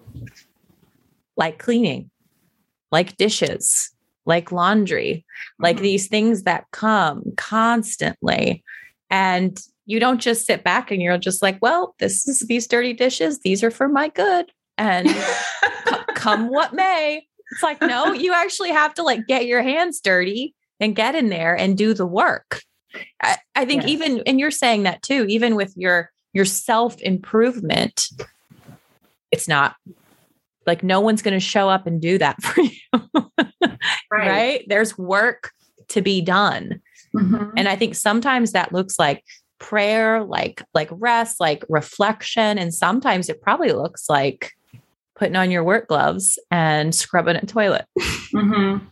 like cleaning, like dishes, like laundry, mm-hmm. like these things that come constantly. And you don't just sit back and you're just like, well, this is these dirty dishes. These are for my good. And c- come what may. It's like, no, you actually have to like get your hands dirty and get in there and do the work. I, I think yes. even, and you're saying that too, even with your, your self-improvement, it's not like, no one's going to show up and do that for you. right. right. There's work to be done. Mm-hmm. And I think sometimes that looks like prayer, like, like rest, like reflection. And sometimes it probably looks like putting on your work gloves and scrubbing a toilet. Mm-hmm.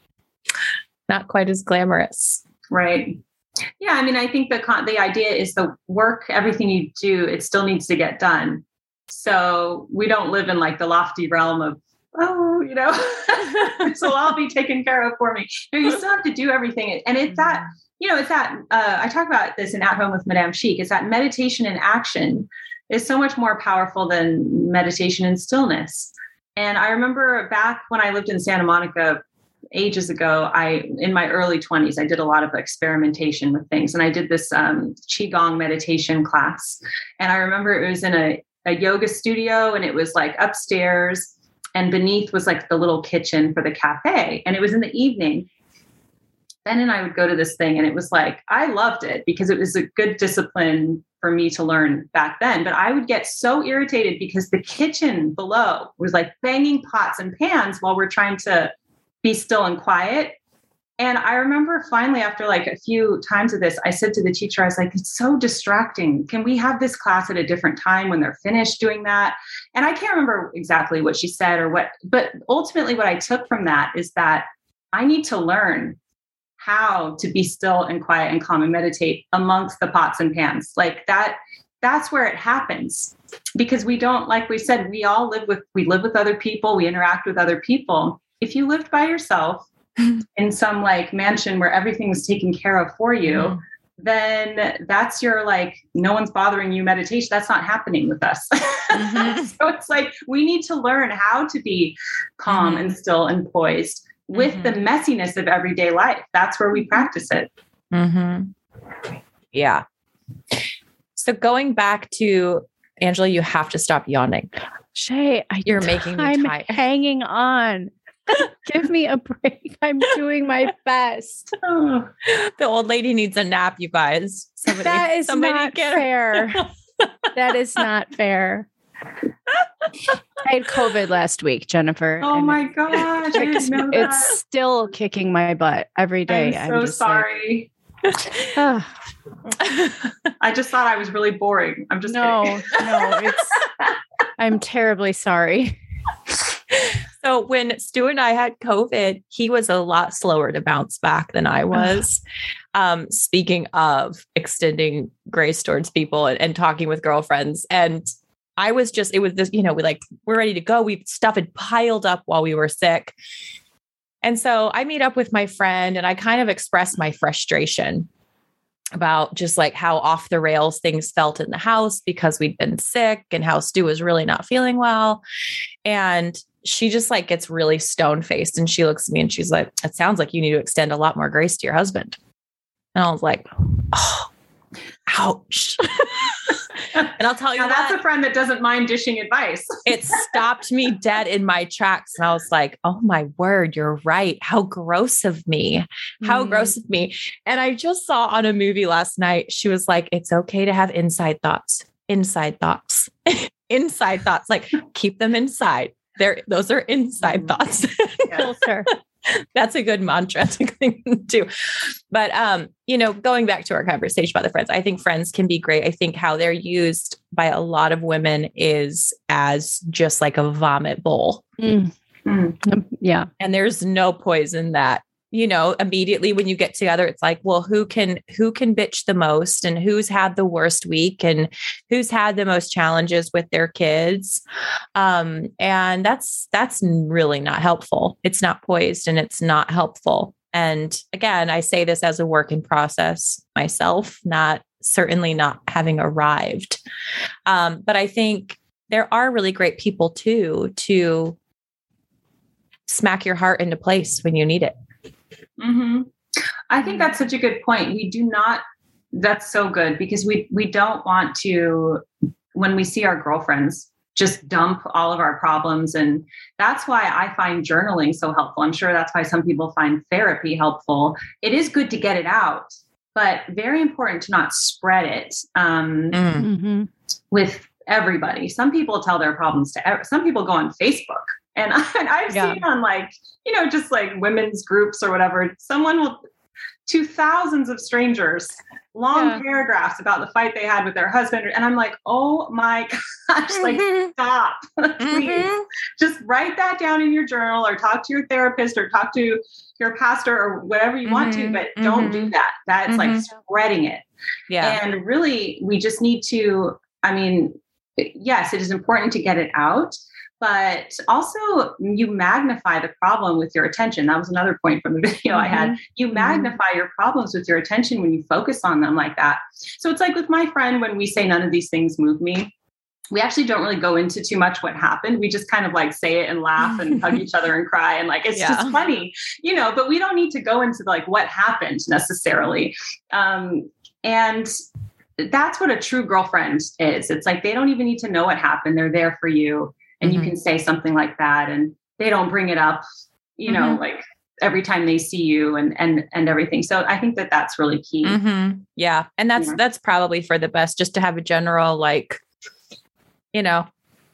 Not quite as glamorous. Right. Yeah. I mean, I think the con- the idea is the work, everything you do, it still needs to get done. So we don't live in like the lofty realm of, oh, you know, so I'll be taken care of for me. No, you still have to do everything. And it's that, you know, it's that, uh, I talk about this in At Home with Madame Chic. It's that meditation in action is so much more powerful than meditation in stillness. And I remember back when I lived in Santa Monica ages ago, I, in my early twenties, I did a lot of experimentation with things. And I did this um, Qigong meditation class. And I remember it was in a, a yoga studio, and it was like upstairs, and beneath was like the little kitchen for the cafe. And it was in the evening. Ben and I would go to this thing, and it was like, I loved it because it was a good discipline for me to learn back then. But I would get so irritated because the kitchen below was like banging pots and pans while we're trying to be still and quiet. And I remember finally, after like a few times of this, I said to the teacher, I was like, it's so distracting. Can we have this class at a different time when they're finished doing that? And I can't remember exactly what she said or what, but ultimately what I took from that is that I need to learn how to be still and quiet and calm and meditate amongst the pots and pans. Like that, that's where it happens. Because we don't, like we said, we all live with, we live with other people, we interact with other people. If you lived by yourself in some like mansion where everything was taken care of for you, mm. then that's your like, no one's bothering you meditation. That's not happening with us. Mm-hmm. So it's like, we need to learn how to be calm mm-hmm. and still and poised with mm-hmm. the messiness of everyday life. That's where we practice it. Mm-hmm. Yeah. So going back to Angela, you have to stop yawning. Shay, I, you're making me I'm tired. Hanging on. Give me a break. I'm doing my best. Oh, the old lady needs a nap, you guys. Somebody, that is somebody not get fair. That is not fair. I had COVID last week, Jennifer. Oh my gosh. I didn't know that. It's still kicking my butt every day. I'm so I'm sorry. Like, oh. I just thought I was really boring. I'm just no, kidding. no, it's, I'm terribly sorry. So when Stu and I had COVID, he was a lot slower to bounce back than I was. Um, speaking of extending grace towards people and, and talking with girlfriends. And I was just, it was this, you know, we like, we're ready to go. We stuff had piled up while we were sick. And so I meet up with my friend and I kind of expressed my frustration about just like how off the rails things felt in the house because we'd been sick and how Stu was really not feeling well. And she just like gets really stone faced and she looks at me and she's like, it sounds like you need to extend a lot more grace to your husband. And I was like, oh, ouch. And I'll tell you now, what, that's a friend that doesn't mind dishing advice. it stopped me dead in my tracks. And I was like, oh my word, you're right. How gross of me. How mm. gross of me. And I just saw on a movie last night, she was like, it's okay to have inside thoughts, inside thoughts, inside thoughts, like keep them inside. There, those are inside mm. thoughts. Filter. That's a good mantra to do. But, um, you know, going back to our conversation about the friends, I think friends can be great. I think how they're used by a lot of women is as just like a vomit bowl. Mm. Mm. Yeah. And there's no poison that, you know, immediately when you get together, it's like, well, who can, who can bitch the most and who's had the worst week and who's had the most challenges with their kids. Um, and that's, that's really not helpful. It's not poised and it's not helpful. And again, I say this as a work in process myself, not certainly not having arrived. Um, but I think there are really great people too, to smack your heart into place when you need it. Mm-hmm. I think that's such a good point. We do not, that's so good because we, we don't want to, when we see our girlfriends, just dump all of our problems. And that's why I find journaling so helpful. I'm sure that's why some people find therapy helpful. It is good to get it out, but very important to not spread it um, mm-hmm. with everybody. Some people tell their problems to, ev- some people go on Facebook. And, I, and I've yeah. seen on like, you know, just like women's groups or whatever, someone will, to thousands of strangers, long yeah. paragraphs about the fight they had with their husband. And I'm like, oh my gosh, like mm-hmm. stop, please. Mm-hmm. Just write that down in your journal or talk to your therapist or talk to your pastor or whatever you mm-hmm. want to, but mm-hmm. don't do that. That's mm-hmm. like spreading it. Yeah. And really, we just need to, I mean, yes, it is important to get it out. But also you magnify the problem with your attention. That was another point from the video mm-hmm. I had. You magnify mm-hmm. your problems with your attention when you focus on them like that. So it's like with my friend, when we say none of these things move me, we actually don't really go into too much what happened. We just kind of like say it and laugh and hug each other and cry. And like, it's yeah. just funny, you know, but we don't need to go into like what happened necessarily. Um, and that's what a true girlfriend is. It's like, they don't even need to know what happened. They're there for you. And mm-hmm. you can say something like that and they don't bring it up, you know, mm-hmm. like every time they see you and, and, and everything. So I think that that's really key. Mm-hmm. Yeah. And that's, yeah. that's probably for the best, just to have a general, like, you know,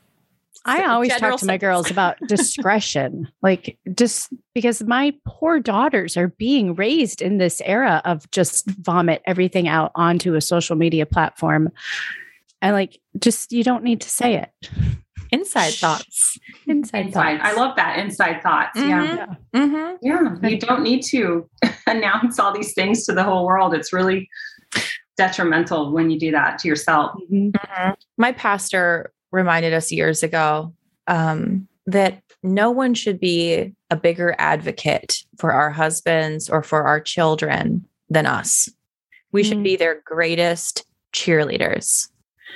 I always talk to sentence. my girls about discretion, like just because my poor daughters are being raised in this era of just vomit everything out onto a social media platform. And like, just, you don't need to say it. Inside thoughts. Inside, inside thoughts. I love that. Inside thoughts. Mm-hmm. Yeah. Mm-hmm. Yeah. You don't need to announce all these things to the whole world. It's really detrimental when you do that to yourself. Mm-hmm. My pastor reminded us years ago um, that no one should be a bigger advocate for our husbands or for our children than us. We mm-hmm. should be their greatest cheerleaders.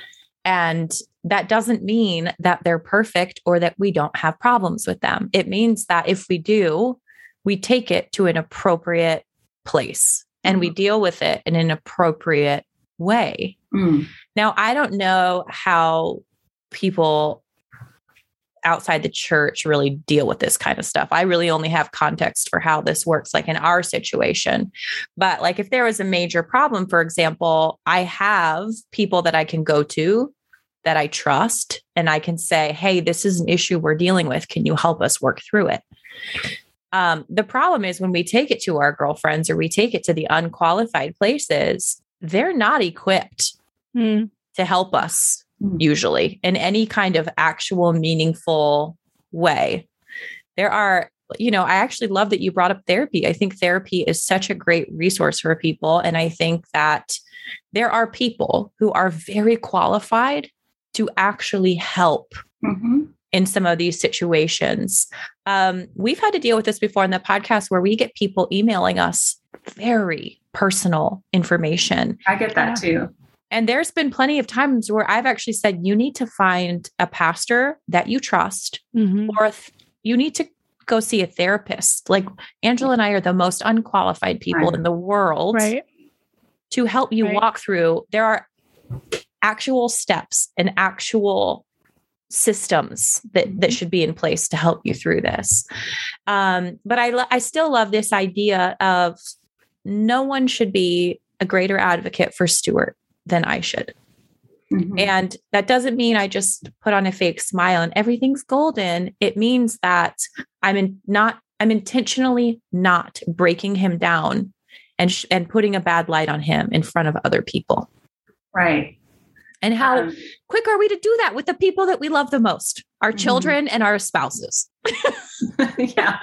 And that doesn't mean that they're perfect or that we don't have problems with them. It means that if we do, we take it to an appropriate place and we deal with it in an appropriate way. Mm. Now, I don't know how people outside the church really deal with this kind of stuff. I really only have context for how this works, like in our situation. But like if there was a major problem, for example, I have people that I can go to that I trust, and I can say, hey, this is an issue we're dealing with. Can you help us work through it? Um, the problem is when we take it to our girlfriends or we take it to the unqualified places, they're not equipped mm. to help us mm. usually in any kind of actual meaningful way. There are, you know, I actually love that you brought up therapy. I think therapy is such a great resource for people. And I think that there are people who are very qualified to actually help mm-hmm. in some of these situations. Um, we've had to deal with this before in the podcast where we get people emailing us very personal information. I get that too. And there's been plenty of times where I've actually said, you need to find a pastor that you trust, mm-hmm. or th- you need to go see a therapist. Like Angela and I are the most unqualified people right. in the world right. to help you right. walk through. There are actual steps and actual systems that, that should be in place to help you through this. Um, but I, lo- I still love this idea of no one should be a greater advocate for Stuart than I should. Mm-hmm. And that doesn't mean I just put on a fake smile and everything's golden. It means that I'm in not, I'm intentionally not breaking him down and, sh- and putting a bad light on him in front of other people. Right. And how um, quick are we to do that with the people that we love the most, our mm-hmm. children and our spouses? yeah.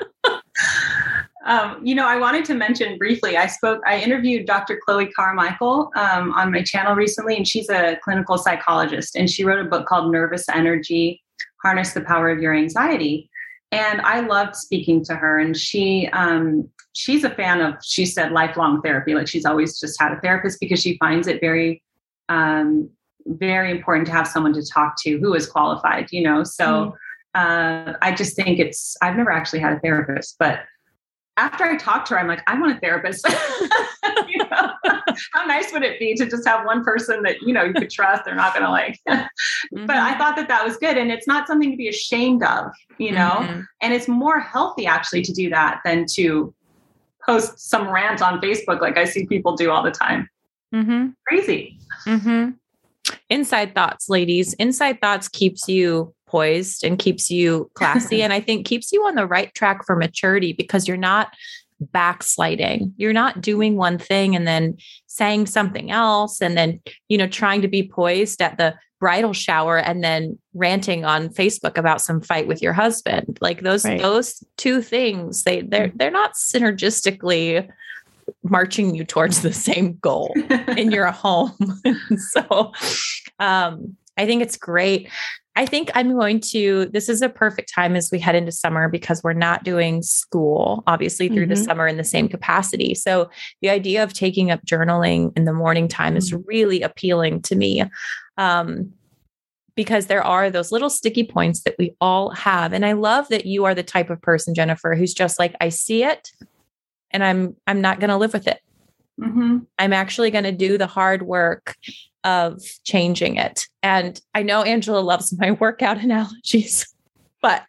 Um, you know, I wanted to mention briefly, I spoke, I interviewed Doctor Chloe Carmichael um, on my channel recently, and she's a clinical psychologist, and she wrote a book called Nervous Energy, Harness the Power of Your Anxiety. And I loved speaking to her, and she, um, she's a fan of, she said, lifelong therapy. Like she's always just had a therapist because she finds it very, um, very important to have someone to talk to who is qualified, you know? So mm. uh, I just think it's, I've never actually had a therapist, but after I talked to her, I'm like, I want a therapist. you know? How nice would it be to just have one person that, you know, you could trust, they're not going to like, mm-hmm. but I thought that that was good. And it's not something to be ashamed of, you know, mm-hmm. and it's more healthy actually to do that than to post some rant on Facebook. Like I see people do all the time. Mm-hmm. Crazy. Mm-hmm. Inside thoughts, ladies. Inside thoughts keeps you poised and keeps you classy. And I think keeps you on the right track for maturity because you're not backsliding. You're not doing one thing and then saying something else. And then, you know, trying to be poised at the bridal shower and then ranting on Facebook about some fight with your husband. Like those, right. those two things, they, they're, they're not synergistically marching you towards the same goal in your home. so, um, I think it's great. I think I'm going to, this is a perfect time as we head into summer because we're not doing school, obviously through mm-hmm. the summer in the same capacity. So the idea of taking up journaling in the morning time mm-hmm. is really appealing to me. Um, because there are those little sticky points that we all have. And I love that you are the type of person, Jennifer, who's just like, I see it and I'm, I'm not going to live with it. Mm-hmm. I'm actually going to do the hard work of changing it. And I know Angela loves my workout analogies, but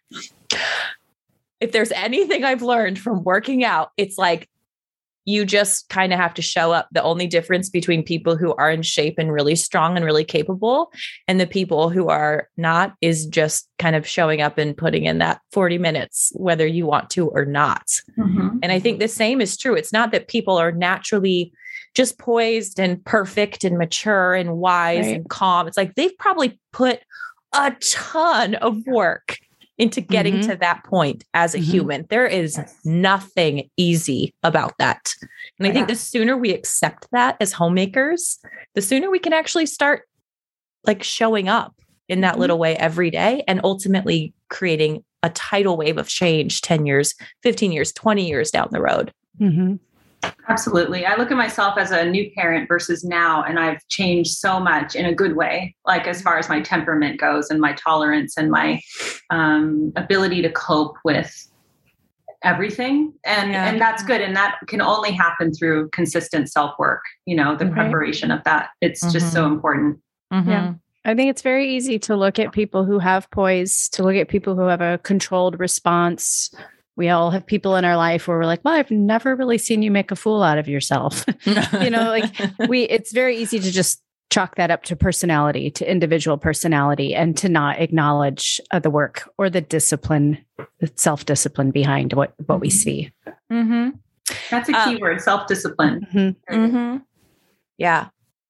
if there's anything I've learned from working out, it's like, you just kind of have to show up. The only difference between people who are in shape and really strong and really capable and the people who are not is just kind of showing up and putting in that forty minutes, whether you want to or not. Mm-hmm. And I think the same is true. It's not that people are naturally just poised and perfect and mature and wise right. and calm. It's like they've probably put a ton of work into getting mm-hmm. to that point as a mm-hmm. human. There is yes. nothing easy about that. And I yeah. think the sooner we accept that as homemakers, the sooner we can actually start like showing up in that mm-hmm. little way every day and ultimately creating a tidal wave of change ten years, fifteen years, twenty years down the road. Mm-hmm. Absolutely. I look at myself as a new parent versus now, and I've changed so much in a good way, like as far as my temperament goes and my tolerance and my um, ability to cope with everything. And, yeah. and that's good. And that can only happen through consistent self-work, you know, the mm-hmm. preparation of that. It's mm-hmm. just so important. Mm-hmm. Yeah. I think it's very easy to look at people who have poise, to look at people who have a controlled response. We all have people in our life where we're like, well, I've never really seen you make a fool out of yourself. you know, like we, it's very easy to just chalk that up to personality, to individual personality, and to not acknowledge uh, the work or the discipline, the self-discipline behind what, what we see. Mm-hmm. That's a key um, word, self-discipline. Mm-hmm. Mm-hmm. Yeah.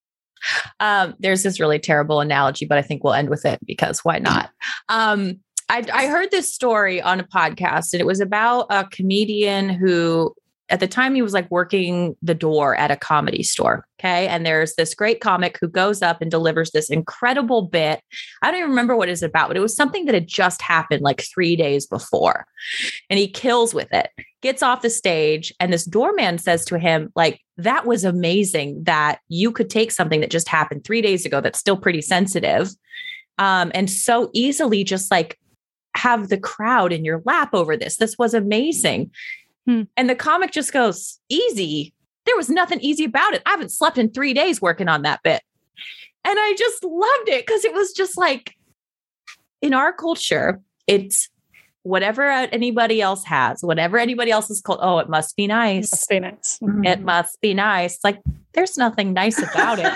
Um, there's this really terrible analogy, but I think we'll end with it because why not? Um, I, I heard this story on a podcast, and it was about a comedian who at the time he was like working the door at a comedy store. Okay. And there's this great comic who goes up and delivers this incredible bit. I don't even remember what it's about, but it was something that had just happened like three days before. And he kills with it, gets off the stage. And this doorman says to him, like, that was amazing that you could take something that just happened three days ago that's still pretty sensitive. Um, and so easily just like have the crowd in your lap over this. This was amazing. Hmm. And the comic just goes, easy. There was nothing easy about it. I haven't slept in three days working on that bit. And I just loved it because it was just like, in our culture, it's whatever anybody else has, whatever anybody else is called. Oh, it must be nice. It must be nice. Mm-hmm. It must be nice. Like, there's nothing nice about it.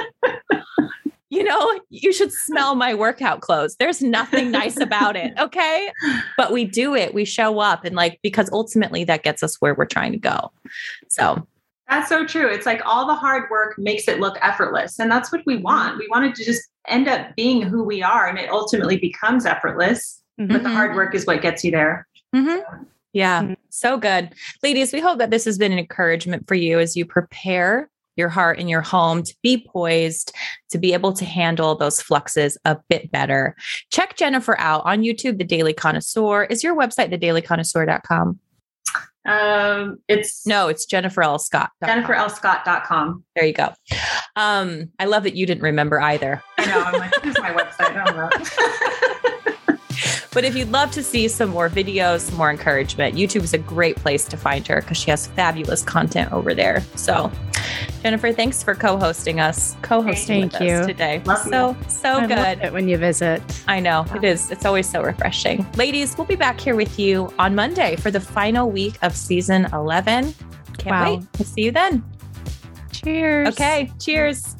You know, you should smell my workout clothes. There's nothing nice about it. Okay. But we do it. We show up and like, because ultimately that gets us where we're trying to go. So that's so true. It's like all the hard work makes it look effortless. And that's what we want. We want it to just end up being who we are. And it ultimately becomes effortless. Mm-hmm. But the hard work is what gets you there. Mm-hmm. Yeah. Mm-hmm. So good. Ladies, we hope that this has been an encouragement for you as you prepare your heart and your home to be poised, to be able to handle those fluxes a bit better. Check Jennifer out on YouTube, The Daily Connoisseur. Is your website the daily connoisseur dot com? Um, it's no, it's Jennifer L. Scott. Jennifer L. Scott dot com. There you go. Um, I love that you didn't remember either. I know. I'm like, this is my website. I don't know. But if you'd love to see some more videos, some more encouragement, YouTube is a great place to find her because she has fabulous content over there. So Jennifer, thanks for co-hosting us, co-hosting Thank with you. us today. Love so, you. so I good. love it when you visit. I know it is. It's always so refreshing. Ladies, we'll be back here with you on Monday for the final week of season eleven. Can't Wow. wait. We'll see you then. Cheers. Okay. Cheers.